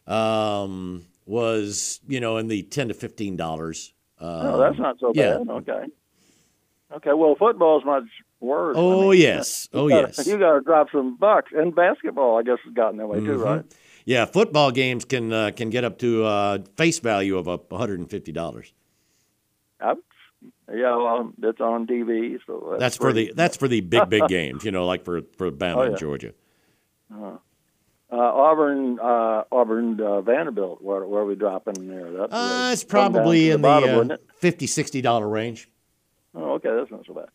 um, was, you know, in the ten to fifteen dollars. Um, oh, that's not so yeah. bad. Okay. Okay. Well, football is much worse. Oh I mean, yes. Oh gotta, yes. You got to drop some bucks, and basketball, I guess, has gotten that way too, mm-hmm. right? Yeah, football games can uh, can get up to uh, face value of one hundred and fifty dollars. Ouch. Yeah, well, it's on T V, so that's, that's for the that's for the big big games, you know, like for for Bama oh, yeah. and Georgia. Uh, uh, Auburn, uh, Auburn, uh, Vanderbilt. Where, where are we dropping there? That's, uh, it's probably in the, bottom, the uh, fifty, sixty dollar range. Oh, okay, that's not so bad.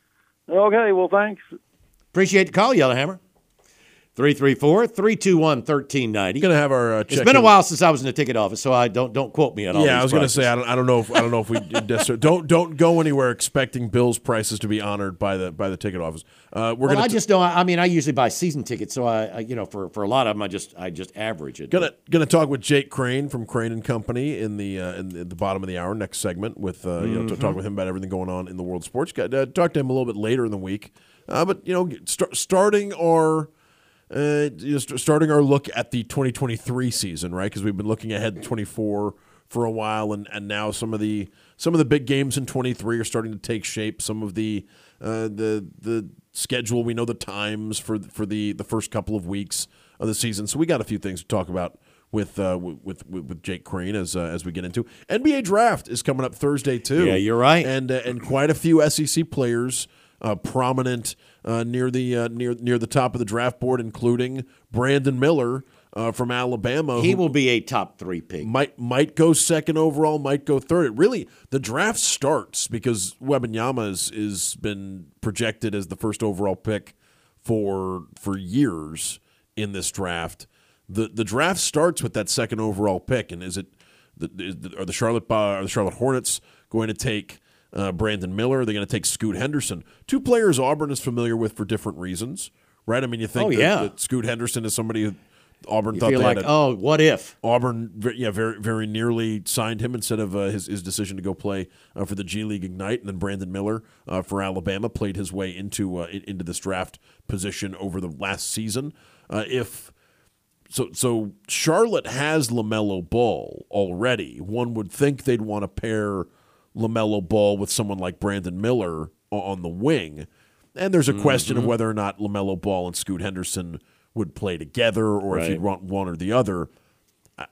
Okay, well, thanks. Appreciate the call, Yellowhammer. three three four, three two one, one three nine zero. Going to have our uh, It's been a while since I was in the ticket office, so I don't don't quote me at all. Yeah, I was going to say I don't I don't know if I don't know if we don't don't go anywhere expecting Bill's prices to be honored by the by the ticket office. Uh, we're well, gonna I t- just know. I mean, I usually buy season tickets, so I, I you know for, for a lot of them, I just I just average it. Gonna gonna talk with Jake Crane from Crane and Company in the uh, in the, the bottom of the hour next segment with uh, mm-hmm. you know to talk with him about everything going on in the world of sports. Got uh, talk to him a little bit later in the week, uh, but you know start, starting our. Uh, just starting our look at the twenty twenty-three season, right? Because we've been looking ahead to twenty-four for a while, and, and now some of the some of the big games in twenty-three are starting to take shape. Some of the uh, the the schedule, we know the times for for the, the first couple of weeks of the season. So we got a few things to talk about with uh, with, with with Jake Crane as uh, as we get into N B A draft is coming up Thursday too. Yeah, you're right, and uh, and quite a few S E C players. Uh, prominent uh, near the uh, near near the top of the draft board, including Brandon Miller uh, from Alabama. He will be a top three pick. Might might go second overall, might go third. It really, the draft starts because Wembanyama is is been projected as the first overall pick for for years in this draft. the The draft starts with that second overall pick, and is it the, is, are the Charlotte uh, are the Charlotte Hornets going to take Uh, Brandon Miller? They're going to take Scoot Henderson. Two players Auburn is familiar with for different reasons, right? I mean, you think oh, that, yeah. that Scoot Henderson is somebody who Auburn you thought feel they like, had. A, oh, what if? Auburn, yeah, very very nearly signed him instead of uh, his, his decision to go play uh, for the G League Ignite, and then Brandon Miller uh, for Alabama played his way into uh, into this draft position over the last season. Uh, if so, so Charlotte has LaMelo Ball already. One would think they'd want to pair LaMelo Ball with someone like Brandon Miller on the wing. And there's a question mm-hmm. of whether or not LaMelo Ball and Scoot Henderson would play together or right. if you'd want one or the other. I,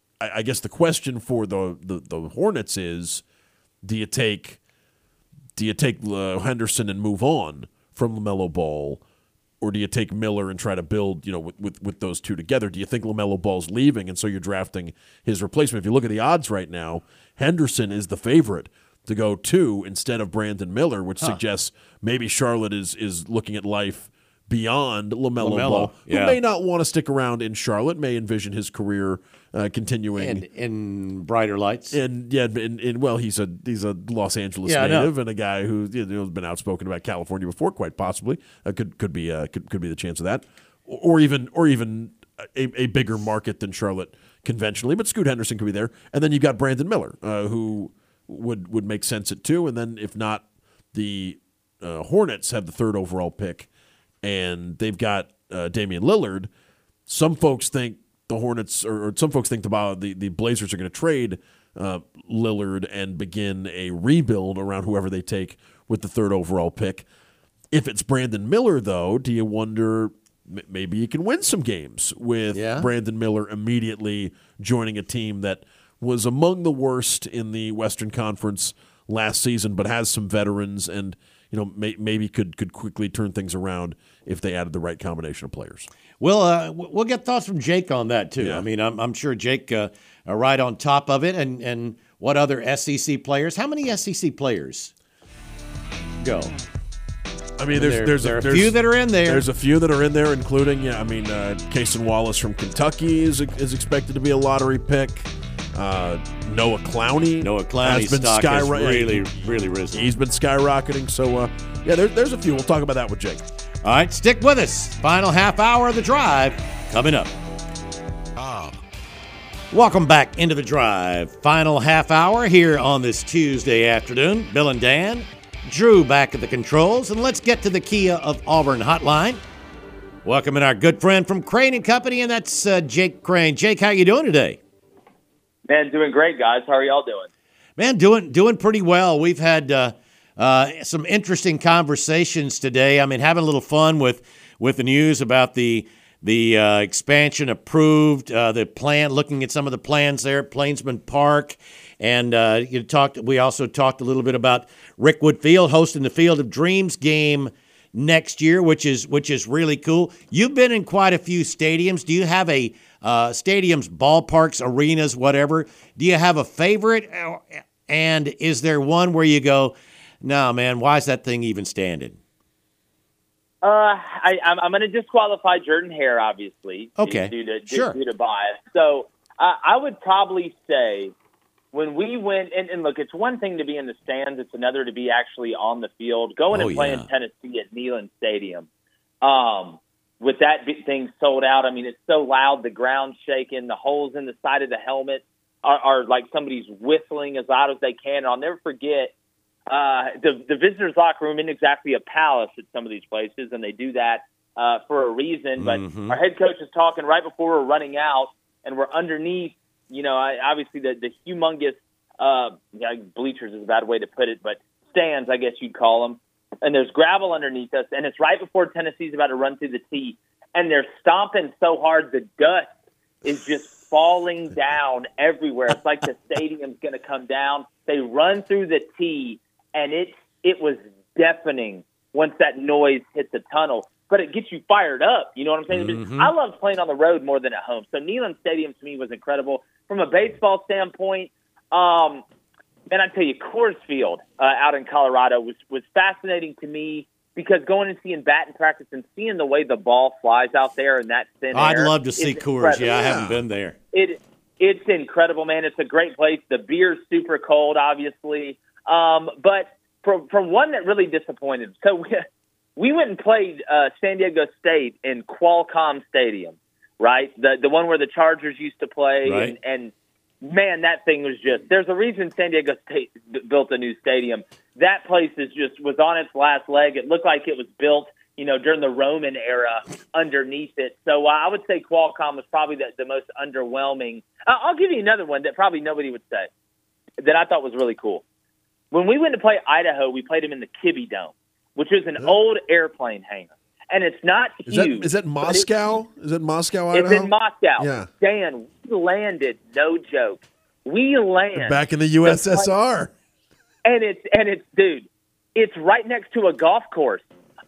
I guess the question for the, the, the Hornets is, do you take do you take uh, Henderson and move on from LaMelo Ball, or do you take Miller and try to build, you know, with, with, with those two together? Do you think LaMelo Ball's leaving, and so you're drafting his replacement? If you look at the odds right now, Henderson is the favorite to go two instead of Brandon Miller, which huh. suggests maybe Charlotte is is looking at life beyond LaMelo, LaMelo Ball, who yeah. may not want to stick around in Charlotte, may envision his career uh, continuing in, in brighter lights. And yeah, in, in, well, he's a he's a Los Angeles yeah, native and a guy who you know, has been outspoken about California before, quite possibly. Uh, could could be uh, could could be the chance of that, or even or even a, a bigger market than Charlotte conventionally. But Scoot Henderson could be there, and then you got Brandon Miller, uh, who would would make sense at two, and then if not, the uh, Hornets have the third overall pick. And they've got uh, Damian Lillard. Some folks think the Hornets, or, or some folks think the the, the Blazers are going to trade uh, Lillard and begin a rebuild around whoever they take with the third overall pick. If it's Brandon Miller, though, do you wonder m- maybe you can win some games with yeah. Brandon Miller immediately joining a team that was among the worst in the Western Conference last season, but has some veterans and you know, may, maybe could could quickly turn things around if they added the right combination of players. Well, uh, we'll get thoughts from Jake on that too. Yeah. I mean, I'm, I'm sure Jake uh, are right on top of it. And and what other S E C players? How many S E C players go? I mean, there's there, there's, there a, are there's a few that are in there. There's a few that are in there, including yeah. I mean, uh, Cason Wallace from Kentucky is is expected to be a lottery pick. Uh, Noah Clowney. Noah Clowney's has been stock sky- has really, really risen. He's been skyrocketing. So, uh, yeah, there, there's a few. We'll talk about that with Jake. All right, stick with us. Final half hour of the drive coming up. Ah. Welcome back into the drive. Final half hour here on this Tuesday afternoon. Bill and Dan, Drew back at the controls, and let's get to the Kia of Auburn hotline. Welcoming our good friend from Crane and Company, and that's uh, Jake Crane. Jake, how you doing today? Man, doing great, guys. How are y'all doing? Man, doing doing pretty well. We've had uh, uh, some interesting conversations today. I mean, having a little fun with with the news about the the uh, expansion approved, uh, the plan, looking at some of the plans there at Plainsman Park, and uh, you talked. We also talked a little bit about Rickwood Field hosting the Field of Dreams game next year, which is which is really cool. You've been in quite a few stadiums. Do you have a uh, stadiums, ballparks, arenas, whatever? Do you have a favorite? And is there one where you go, no, man, why is that thing even standing? Uh, I, I'm, I'm going to disqualify Jordan Hare, obviously, okay, due to, due, sure. due to bias. So uh, I would probably say when we went, and, and look, it's one thing to be in the stands. It's another to be actually on the field. Going oh, and playing yeah. Tennessee at Neyland Stadium, um, with that thing sold out, I mean, it's so loud, the ground's shaking, the holes in the side of the helmet are, are like somebody's whistling as loud as they can. And I'll never forget uh, the, the visitors' locker room isn't exactly a palace at some of these places, and they do that uh, for a reason. But mm-hmm. our head coach is talking right before we're running out, and we're underneath, you know, obviously the, the humongous uh, yeah, bleachers is a bad way to put it, but stands, I guess you'd call them. And there's gravel underneath us, and it's right before Tennessee's about to run through the tee, and they're stomping so hard the dust is just falling down everywhere. It's like the stadium's going to come down. They run through the tee, and it it was deafening once that noise hit the tunnel. But it gets you fired up. You know what I'm saying? Mm-hmm. I love playing on the road more than at home. So Neyland Stadium to me was incredible. From a baseball standpoint, um, man, I tell you, Coors Field uh, out in Colorado was, was fascinating to me because going and seeing batting practice and seeing the way the ball flies out there in that thin I'd air. love to see Coors. Yeah, I haven't been there. It It's incredible, man. It's a great place. The beer's super cold, obviously. Um, but from, from one that really disappointed. So we, we went and played uh, San Diego State in Qualcomm Stadium, right? The the one where the Chargers used to play. Right. And, and, man, that thing was just – there's a reason San Diego State b- built a new stadium. That place is just was on its last leg. It looked like it was built, you know, during the Roman era underneath it. So uh, I would say Qualcomm was probably the, the most underwhelming. Uh, I'll give you another one that probably nobody would say that I thought was really cool. When we went to play Idaho, we played them in the Kibbe Dome, which is an old airplane hangar. And it's not Is huge. that, is that Moscow? Is that Moscow, Idaho? It's in Moscow. Yeah. Dan, we landed, no joke. We land. Back in the U S S R. And it's, and it's, dude, it's right next to a golf course.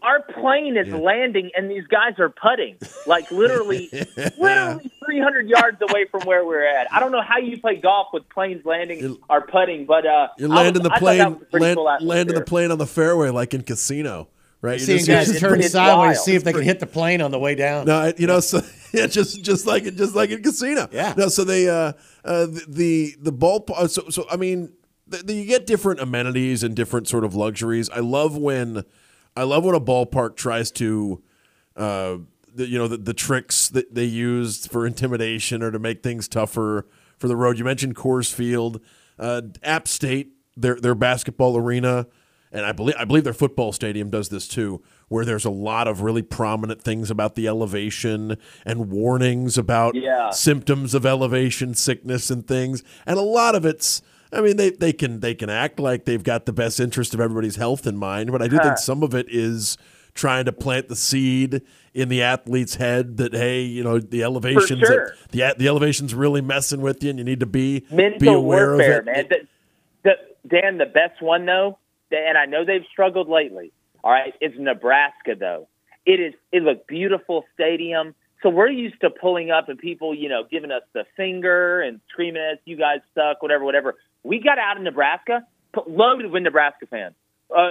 our plane is Yeah. landing and these guys are putting, like literally, literally three hundred yards away from where we're at. I don't know how you play golf with planes landing or putting, but uh, You're landing I was, the I thought that plane, was a pretty land, cool atmosphere. landing the plane on the fairway like in Casino, right? You Seeing just- guys it's turn pretty- sideways, see if they can hit the plane on the way down. No, I- you know, so yeah, just just like it, just like in Casino. Yeah. No, so they uh, uh the the, the ballpark. So so I mean, the, the, you get different amenities and different sort of luxuries. I love when, I love when a ballpark tries to, uh, the, you know, the, the tricks that they used for intimidation or to make things tougher for the road. You mentioned Coors Field, uh, App State, their their basketball arena. And I believe I believe their football stadium does this too, where there's a lot of really prominent things about the elevation and warnings about Yeah. symptoms of elevation sickness and things. And a lot of it's, I mean, they, they can they can act like they've got the best interest of everybody's health in mind, but I do think some of it is trying to plant the seed in the athlete's head that, hey, you know, the elevations sure. the the elevation's really messing with you, and you need to be Mental be aware warfare, of it. man. The, the, Dan, the best one though, and I know they've struggled lately. All right, it's Nebraska though. It is it looked beautiful stadium. So we're used to pulling up and people, you know, giving us the finger and screaming at us, you guys suck, whatever, whatever. We got out in Nebraska, put- loaded with Nebraska fans, uh,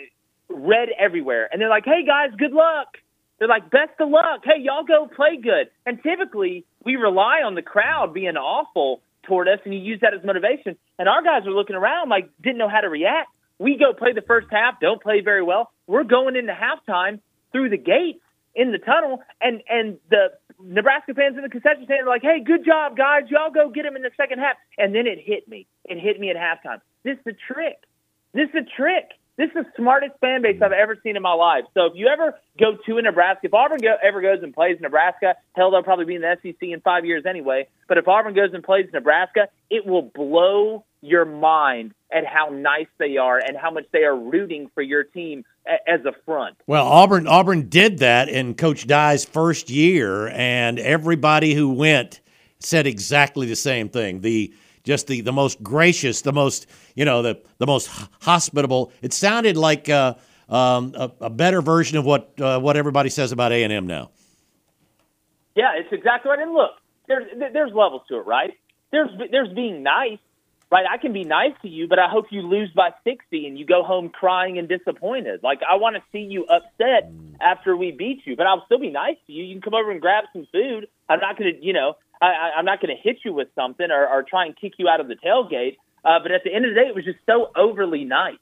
red everywhere, and they're like, "Hey guys, good luck." They're like, "Best of luck. Hey, y'all go play good." And typically we rely on the crowd being awful toward us, and you use that as motivation. And our guys are looking around like didn't know how to react. We go play the first half, don't play very well. We're going into halftime through the gates in the tunnel, and, and the Nebraska fans in the concession stand are like, "Hey, good job, guys. Y'all go get them in the second half." And then it hit me. It hit me at halftime. This is a trick. This is a trick. This is the smartest fan base I've ever seen in my life. So if you ever go to a Nebraska, if Auburn go, ever goes and plays Nebraska, hell, they'll probably be in the S E C in five years anyway. But if Auburn goes and plays Nebraska, it will blow your mind at how nice they are and how much they are rooting for your team a- as a front. Well, Auburn Auburn did that in Coach Dye's first year, and everybody who went said exactly the same thing. The just the, the most gracious, the most you know the the most hospitable. It sounded like uh, um, a, a better version of what uh, what everybody says about A and M now. Yeah, it's exactly right. And look, there's there's levels to it, right? There's there's being nice. Right, I can be nice to you, but I hope you lose by sixty and you go home crying and disappointed. Like, I want to see you upset after we beat you, but I'll still be nice to you. You can come over and grab some food. I'm not going to, you know, I, I, I'm not going to hit you with something or, or try and kick you out of the tailgate. Uh, but at the end of the day, it was just so overly nice.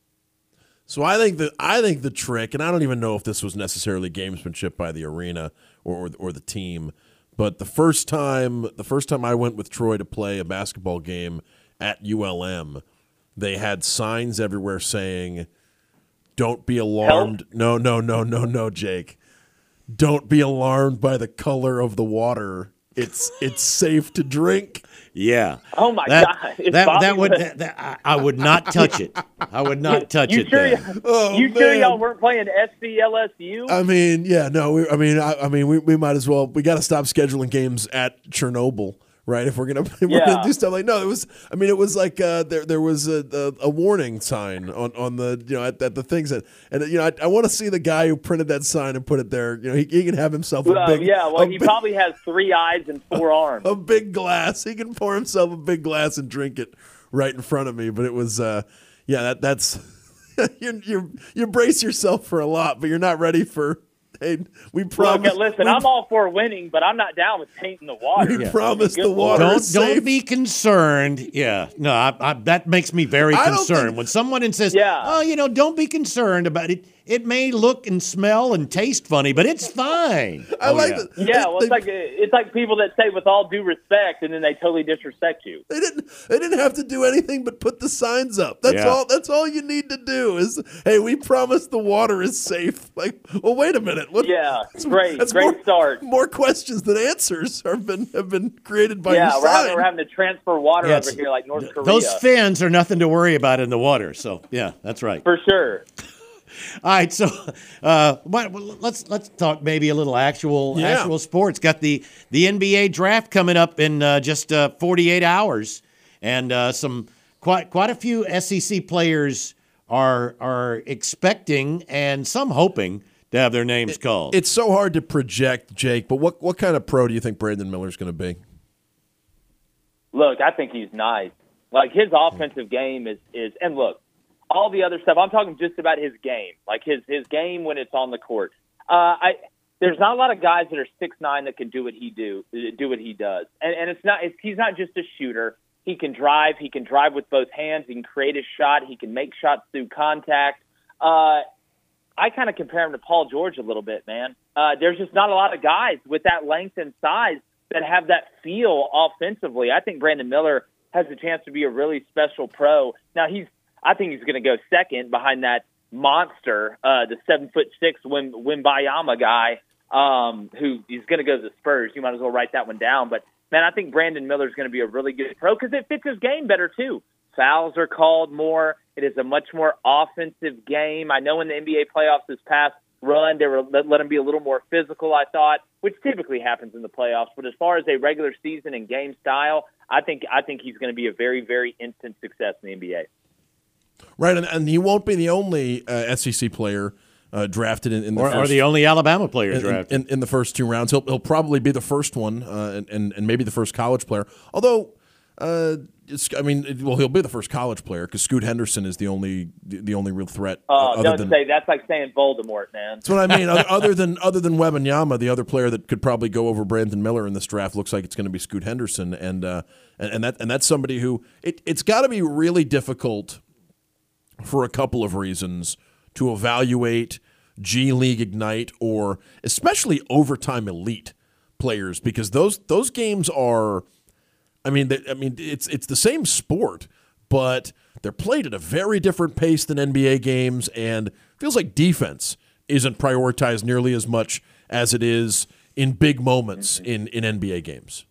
So I think that I think the trick, and I don't even know if this was necessarily gamesmanship by the arena or or, or the team, but the first time the first time I went with Troy to play a basketball game at U L M, they had signs everywhere saying, "Don't be alarmed." Help? No, no, no, no, no, Jake. Don't be alarmed by the color of the water. It's it's safe to drink. Yeah. Oh my that, God! If That Bobby that would was- that, that, I, I would not touch it. I would not touch you it. sure, there. Oh, you sure man. y'all weren't playing S C L S U? I mean, yeah, no. We, I mean, I, I mean, we, we might as well. We got to stop scheduling games at Chernobyl, right? If we're gonna, if we're Yeah. gonna do stuff like no, it was. I mean, it was like uh, there there was a, a, a warning sign on, on the you know at, at the things that and you know I, I want to see the guy who printed that sign and put it there. You know, he, he can have himself a Well, big yeah, well, a he big, probably has three eyes and four arms. a big glass. He can pour himself a big glass and drink it right in front of me. But it was uh, yeah, that that's you you you brace yourself for a lot, but you're not ready for. Hey, we promise. Look, listen, we, I'm all for winning, but I'm not down with painting the water. We Yeah. promise Good the water Don't is safe. don't be concerned. Yeah, no, I, I, that makes me very I don't concerned think- when someone says, Yeah. "Oh, you know, don't be concerned about it. It may look and smell and taste funny, but it's fine." I Oh, like yeah. that. Yeah, well, they, it's like it's like people that say "with all due respect" and then they totally disrespect you. they didn't. They didn't have to do anything but put the signs up. That's Yeah. all. That's all you need to do is, hey, we promise the water is safe. Like, well, wait a minute. What, Yeah, great, that's great more, start. More questions than answers have been have been created by Yeah, your we're having, sign. we're having to transfer water Yeah, over it's- here like North Korea. Those fins are nothing to worry about in the water. So yeah, that's right. for sure. All right, so uh, what, well, let's let's talk maybe a little actual Yeah. actual sports. Got the the N B A draft coming up in uh, just uh, forty-eight hours, and uh, some quite quite a few S E C players are are expecting and some hoping to have their names it, called. It's so hard to project, Jake, but what, what kind of pro do you think Brandon Miller's going to be? Look, I think he's nice. Like, his offensive game is, is – and look, all the other stuff, I'm talking just about his game, like his, his game when it's on the court. Uh, I There's not a lot of guys that are six nine that can do what he do do what he does. And, and it's not it's, he's not just a shooter. He can drive. He can drive with both hands. He can create a shot. He can make shots through contact. Uh, I kind of compare him to Paul George a little bit, man. Uh, there's just not a lot of guys with that length and size that have that feel offensively. I think Brandon Miller has a chance to be a really special pro. Now, he's I think he's going to go second behind that monster, uh, the seven foot six Wim, Wimbayama guy, um, who is going to go to the Spurs. You might as well write that one down. But, man, I think Brandon Miller is going to be a really good pro because it fits his game better, too. Fouls are called more. It is a much more offensive game. I know in the N B A playoffs this past run, they were let, let him be a little more physical, I thought, which typically happens in the playoffs. But as far as a regular season and game style, I think I think he's going to be a very, very instant success in the N B A. Right, and, and he won't be the only uh, S E C player uh, drafted in, in the or, first, or the only Alabama player in, drafted in, in, in the first two rounds. He'll, he'll probably be the first one, uh, and, and and maybe the first college player. Although, uh, it's, I mean, it, well, he'll be the first college player because Scoot Henderson is the only the, the only real threat. Oh, uh, other don't than, say that's like saying Voldemort, man. That's what I mean. other, other than other than Wembanyama, the other player that could probably go over Brandon Miller in this draft looks like it's going to be Scoot Henderson, and uh, and, and that and that's somebody who it, it's got to be really difficult for a couple of reasons to evaluate G League Ignite or especially Overtime Elite players, because those those games are, I mean, they, I mean it's it's the same sport, but they're played at a very different pace than N B A games, and it feels like defense isn't prioritized nearly as much as it is in big moments in, in N B A games.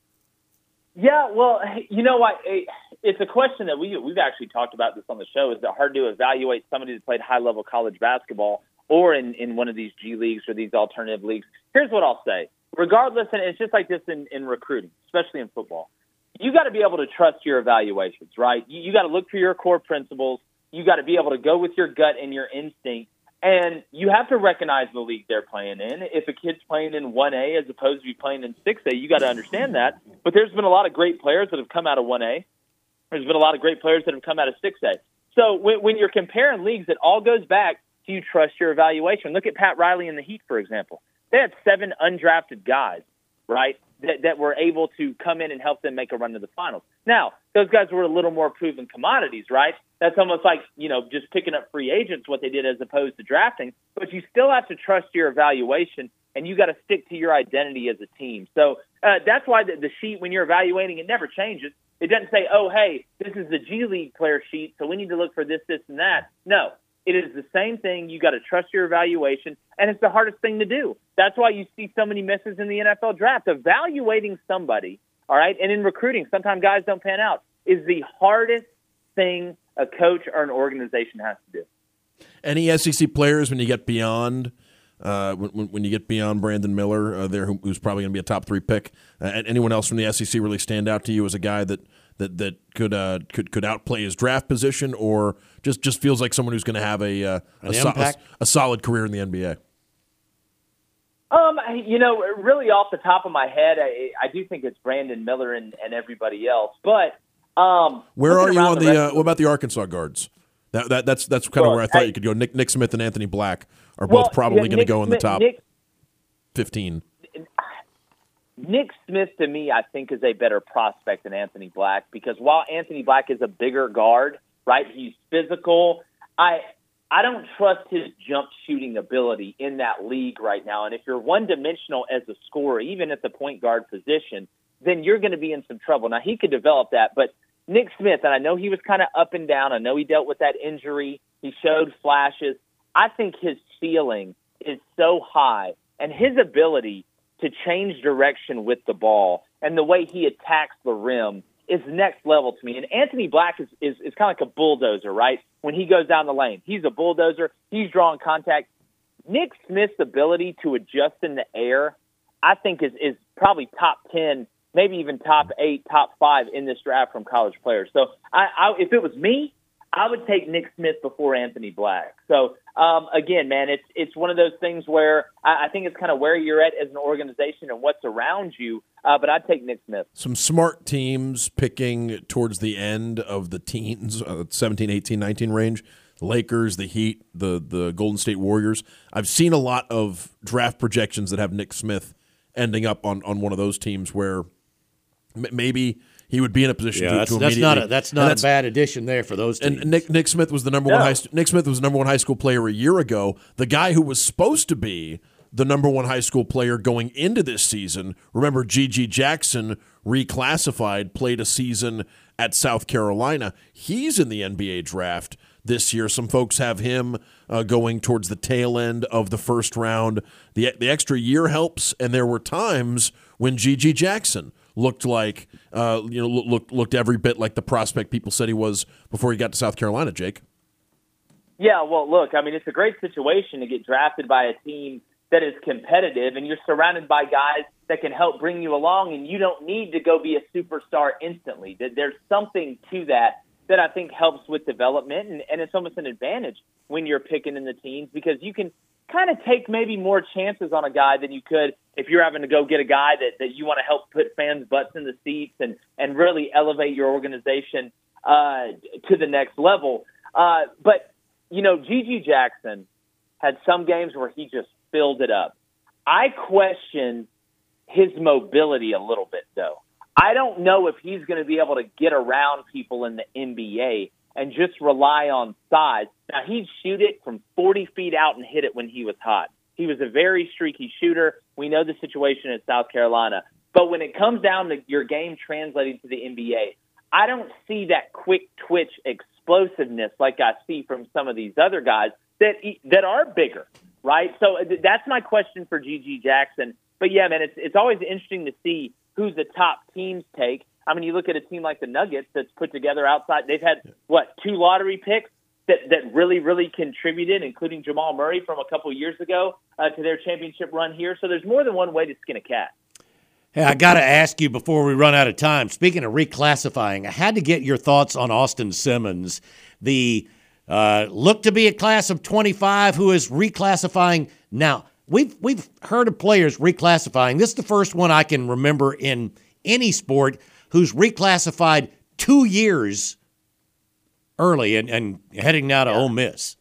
Yeah, well, you know what? It's a question that we, we've actually talked about this on the show. Is it hard to evaluate somebody that played high-level college basketball or in, in one of these G leagues or these alternative leagues? Here's what I'll say. Regardless, and it's just like this in, in recruiting, especially in football, you got to be able to trust your evaluations, right? You, you got to look for your core principles. You got to be able to go with your gut and your instinct. And you have to recognize the league they're playing in. If a kid's playing in one A as opposed to be playing in six A, you got to understand that. But there's been a lot of great players that have come out of one A. There's been a lot of great players that have come out of six A. So when, when you're comparing leagues, it all goes back to you trust your evaluation. Look at Pat Riley and the Heat, for example. They had seven undrafted guys, right, that, that were able to come in and help them make a run to the finals. Now, those guys were a little more proven commodities, right? That's almost like, you know, just picking up free agents, what they did as opposed to drafting. But you still have to trust your evaluation, and you got to stick to your identity as a team. So uh, that's why the, the sheet, when you're evaluating, it never changes. It doesn't say, oh, hey, this is the G League player sheet, so we need to look for this, this, and that. No, it is the same thing. You got to trust your evaluation, and it's the hardest thing to do. That's why you see so many misses in the N F L draft. Evaluating somebody, all right, and in recruiting, sometimes guys don't pan out, is the hardest thing a coach or an organization has to do. Any S E C players, when you get beyond uh, when, when you get beyond Brandon Miller uh, there, who, who's probably going to be a top three pick, uh, and anyone else from the S E C really stand out to you as a guy that that that could uh, could could outplay his draft position, or just, just feels like someone who's going to have a uh, a, so, a a solid career in the N B A? Um, you know, really off the top of my head, I, I do think it's Brandon Miller and, and everybody else. But um, where are you on the? the uh, what about the Arkansas guards? That, that that's that's kind of well, where I thought I, you could go. Nick Nick Smith and Anthony Black are well, both probably yeah, going to go in the top Nick, fifteen. Nick Smith, to me, I think is a better prospect than Anthony Black, because while Anthony Black is a bigger guard, right? He's physical. I I don't trust his jump shooting ability in that league right now. And if you're one dimensional as a scorer, even at the point guard position, then you're going to be in some trouble. Now, he could develop that, but Nick Smith, and I know he was kind of up and down. I know he dealt with that injury. He showed flashes. I think his ceiling is so high, and his ability to change direction with the ball and the way he attacks the rim is next level to me. And Anthony Black is, is, is kind of like a bulldozer, right? When he goes down the lane, he's a bulldozer. He's drawing contact. Nick Smith's ability to adjust in the air, I think, is, is probably top ten, maybe even top eight, top five in this draft from college players. So I, I, if it was me, I would take Nick Smith before Anthony Black. So Um, again, man, it's it's one of those things where I, I think it's kind of where you're at as an organization and what's around you. Uh, but I'd take Nick Smith. Some smart teams picking towards the end of the teens, uh, seventeen, eighteen, nineteen range. The Lakers, the Heat, the the Golden State Warriors. I've seen a lot of draft projections that have Nick Smith ending up on, on one of those teams where m- maybe – he would be in a position yeah, to, that's, to that's immediately. not a, that's not that's, a bad addition there for those teams. And Nick Nick Smith was the number no. one high Nick Smith was the number one high school player a year ago. The guy who was supposed to be the number one high school player going into this season. Remember, G G Jackson reclassified, played a season at South Carolina. He's in the N B A draft this year. Some folks have him uh, going towards the tail end of the first round. The the extra year helps, and there were times when G G Jackson looked like uh, you know looked looked every bit like the prospect people said he was before he got to South Carolina. Jake. Yeah, well, look, I mean, it's a great situation to get drafted by a team that is competitive, and you're surrounded by guys that can help bring you along, and you don't need to go be a superstar instantly. There's something to that that I think helps with development, and, and it's almost an advantage when you're picking in the teams because you can kind of take maybe more chances on a guy than you could if you're having to go get a guy that, that you want to help put fans' butts in the seats and, and really elevate your organization uh, to the next level. Uh, but, you know, G G Jackson had some games where he just filled it up. I question his mobility a little bit, though. I don't know if he's going to be able to get around people in the N B A and just rely on size. Now, he'd shoot it from forty feet out and hit it when he was hot. He was a very streaky shooter. We know the situation in South Carolina. But when it comes down to your game translating to the N B A, I don't see that quick twitch explosiveness like I see from some of these other guys that that are bigger, right? So that's my question for G G Jackson. But, yeah, man, it's it's always interesting to see who the top teams take. I mean, you look at a team like the Nuggets that's put together outside. They've had, what, two lottery picks that, that really, really contributed, including Jamal Murray from a couple years ago uh, to their championship run here. So there's more than one way to skin a cat. Hey, I got to ask you before we run out of time, speaking of reclassifying, I had to get your thoughts on Austin Simmons, the uh, look to be a class of twenty-five who is reclassifying now. We've we've heard of players reclassifying. This is the first one I can remember in any sport who's reclassified two years early and, and heading now to yeah. Ole Miss.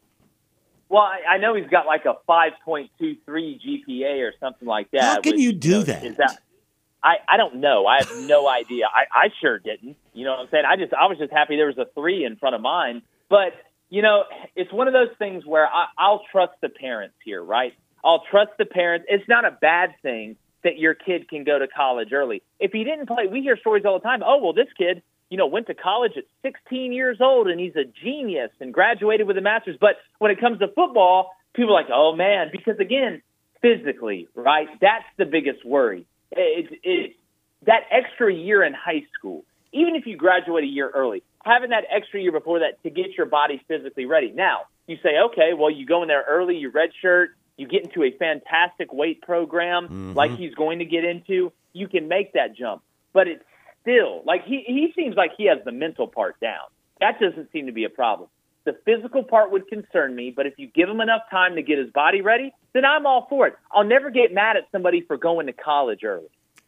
Well, I, I know he's got like a five point two three G P A or something like that. How can which, you do you know, that? Is that? I, I don't know. I have no idea. I, I sure didn't. You know what I'm saying? I just I was just happy there was a three in front of mine. But, you know, it's one of those things where I, I'll trust the parents here, right? I'll trust the parents. It's not a bad thing that your kid can go to college early. If he didn't play, we hear stories all the time. Oh, well, this kid, you know, went to college at sixteen years old and he's a genius and graduated with a master's. But when it comes to football, people are like, oh, man, because, again, physically, right, that's the biggest worry. It's it, it, that extra year in high school, even if you graduate a year early, having that extra year before that to get your body physically ready. Now, you say, okay, well, you go in there early, you redshirt, you get into a fantastic weight program mm-hmm. like he's going to get into, you can make that jump. But it's still, like, he, he seems like he has the mental part down. That doesn't seem to be a problem. The physical part would concern me, but if you give him enough time to get his body ready, then I'm all for it. I'll never get mad at somebody for going to college early.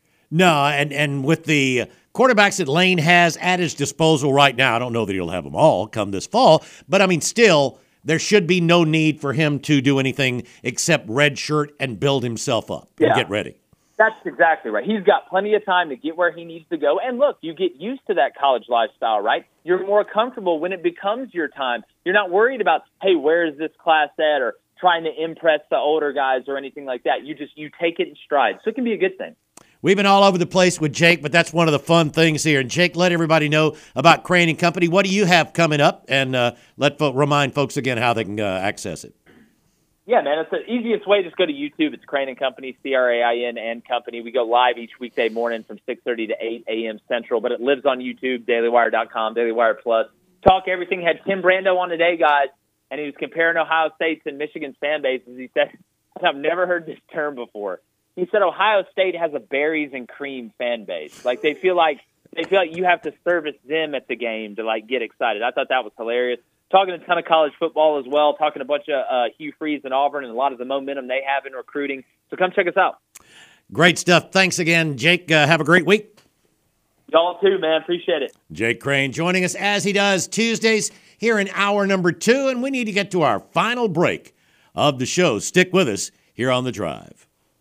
No, and, and with the quarterbacks that Lane has at his disposal right now, I don't know that he'll have them all come this fall, but, I mean, still – there should be no need for him to do anything except redshirt and build himself up and yeah, get ready. That's exactly right. He's got plenty of time to get where he needs to go. And look, you get used to that college lifestyle, right? You're more comfortable when it becomes your time. You're not worried about, hey, where is this class at, or trying to impress the older guys or anything like that. You just you take it in stride. So it can be a good thing. We've been all over the place with Jake, but that's one of the fun things here. And, Jake, let everybody know about Crane and Company. What do you have coming up? And uh, let fo- remind folks again how they can uh, access it. Yeah, man, it's the easiest way. Just go to YouTube. It's Crane and Company, C R A I N and Company. We go live each weekday morning from six thirty to eight a.m. Central, but it lives on YouTube, daily wire dot com, Daily Wire Plus. Talk everything. Had Tim Brando on today, guys, and he was comparing Ohio State's and Michigan's fan bases. He said, I've never heard this term before. He said Ohio State has a berries and cream fan base. Like they feel like they feel like you have to service them at the game to like get excited. I thought that was hilarious. talking a ton of college football as well, talking a bunch of uh, Hugh Freeze and Auburn and a lot of the momentum they have in recruiting. So come check us out. Great stuff. Thanks again, Jake. Uh, have a great week. Y'all too, man. Appreciate it. Jake Crane joining us as he does Tuesdays here in hour number two, and we need to get to our final break of the show. Stick with us here on The Drive.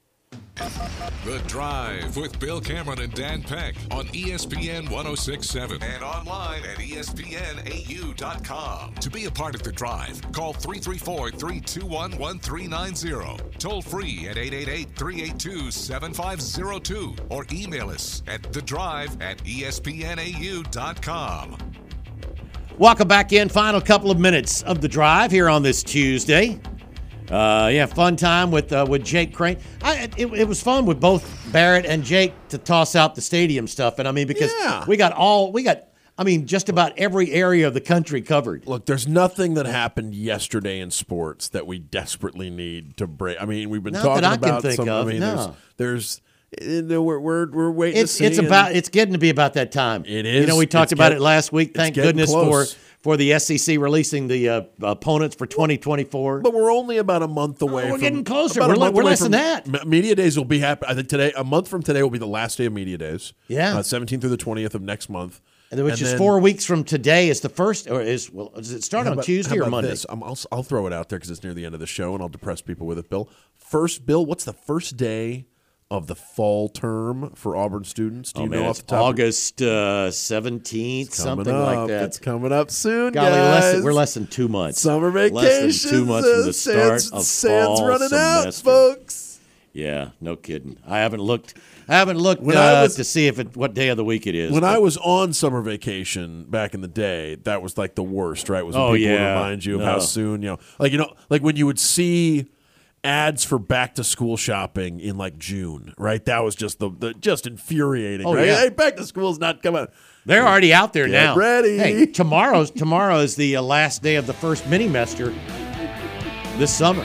The Drive with Bill Cameron and Dan Peck on E S P N one oh six point seven and online at E S P N A U dot com. To be a part of The Drive, call three three four, three two one, one three nine zero. Toll free at eight eight eight, three eight two, seven five zero two or email us at the drive at E S P N A U dot com. Welcome back in. Final couple of minutes of The Drive here on this Tuesday. Uh, yeah, fun time with uh, with Jake Crane. I, it, it was fun with both Barrett and Jake to toss out the stadium stuff, and I mean because yeah. we got all we got. I mean, just about every area of the country covered. Look, there's nothing that happened yesterday in sports that we desperately need to break. I mean, we've been Not talking that I about can think some. of, I mean, no. there's, there's, you know, we're we're we're waiting It's to see. it's about it's getting to be about that time. It is. You know, we talked It's about get, it last week. Thank goodness close. for. For the S E C releasing the uh, opponents for twenty twenty-four. But we're only about a month away. Oh, we're from, getting closer. We're, we're we're less than that. Media days will be happy. I think today, a month from today, will be the last day of media days. Yeah, uh, seventeenth through the twentieth of next month. And which and is then, four weeks from today is the first, or is well, does it start on about, Tuesday or Monday? This? I'm, I'll, I'll throw it out there because it's near the end of the show, and I'll depress people with it. Bill, first, Bill, what's the first day of the fall term for Auburn students? Do you oh, know man, off the top? August uh, seventeenth, something up. like that. It's coming up soon, Golly, guys. Less than, we're less than two months. Summer vacation. Less than two months from the start Sand's, of Sand's fall running semester. out, folks. Yeah, no kidding. I haven't looked. I haven't looked When uh, I was- to see if it what day of the week it is. When but- I was on summer vacation back in the day, that was like the worst, right? Was when Oh, people would yeah. remind you of No. how soon, you know, like you know, like when you would see ads for back to school shopping in like June, right? That was just the, the just infuriating. Oh, right? yeah. Hey, back to school's not coming. They're already out there Get now. ready. Hey, tomorrow's tomorrow is the uh, last day of the first mini-mester this summer.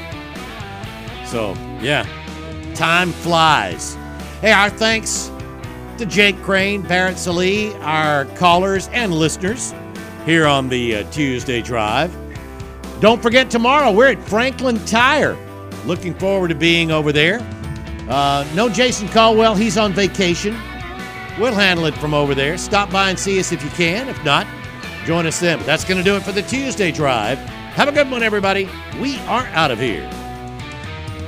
So, yeah, time flies. Hey, our thanks to Jake Crane, Barrett Salee, our callers and listeners here on the uh, Tuesday Drive. Don't forget, tomorrow we're at Franklin Tire. Looking forward to being over there. Uh, no Jason Caldwell. He's on vacation. We'll handle it from over there. Stop by and see us if you can. If not, join us then. But that's going to do it for the Tuesday Drive. Have a good one, everybody. We are out of here.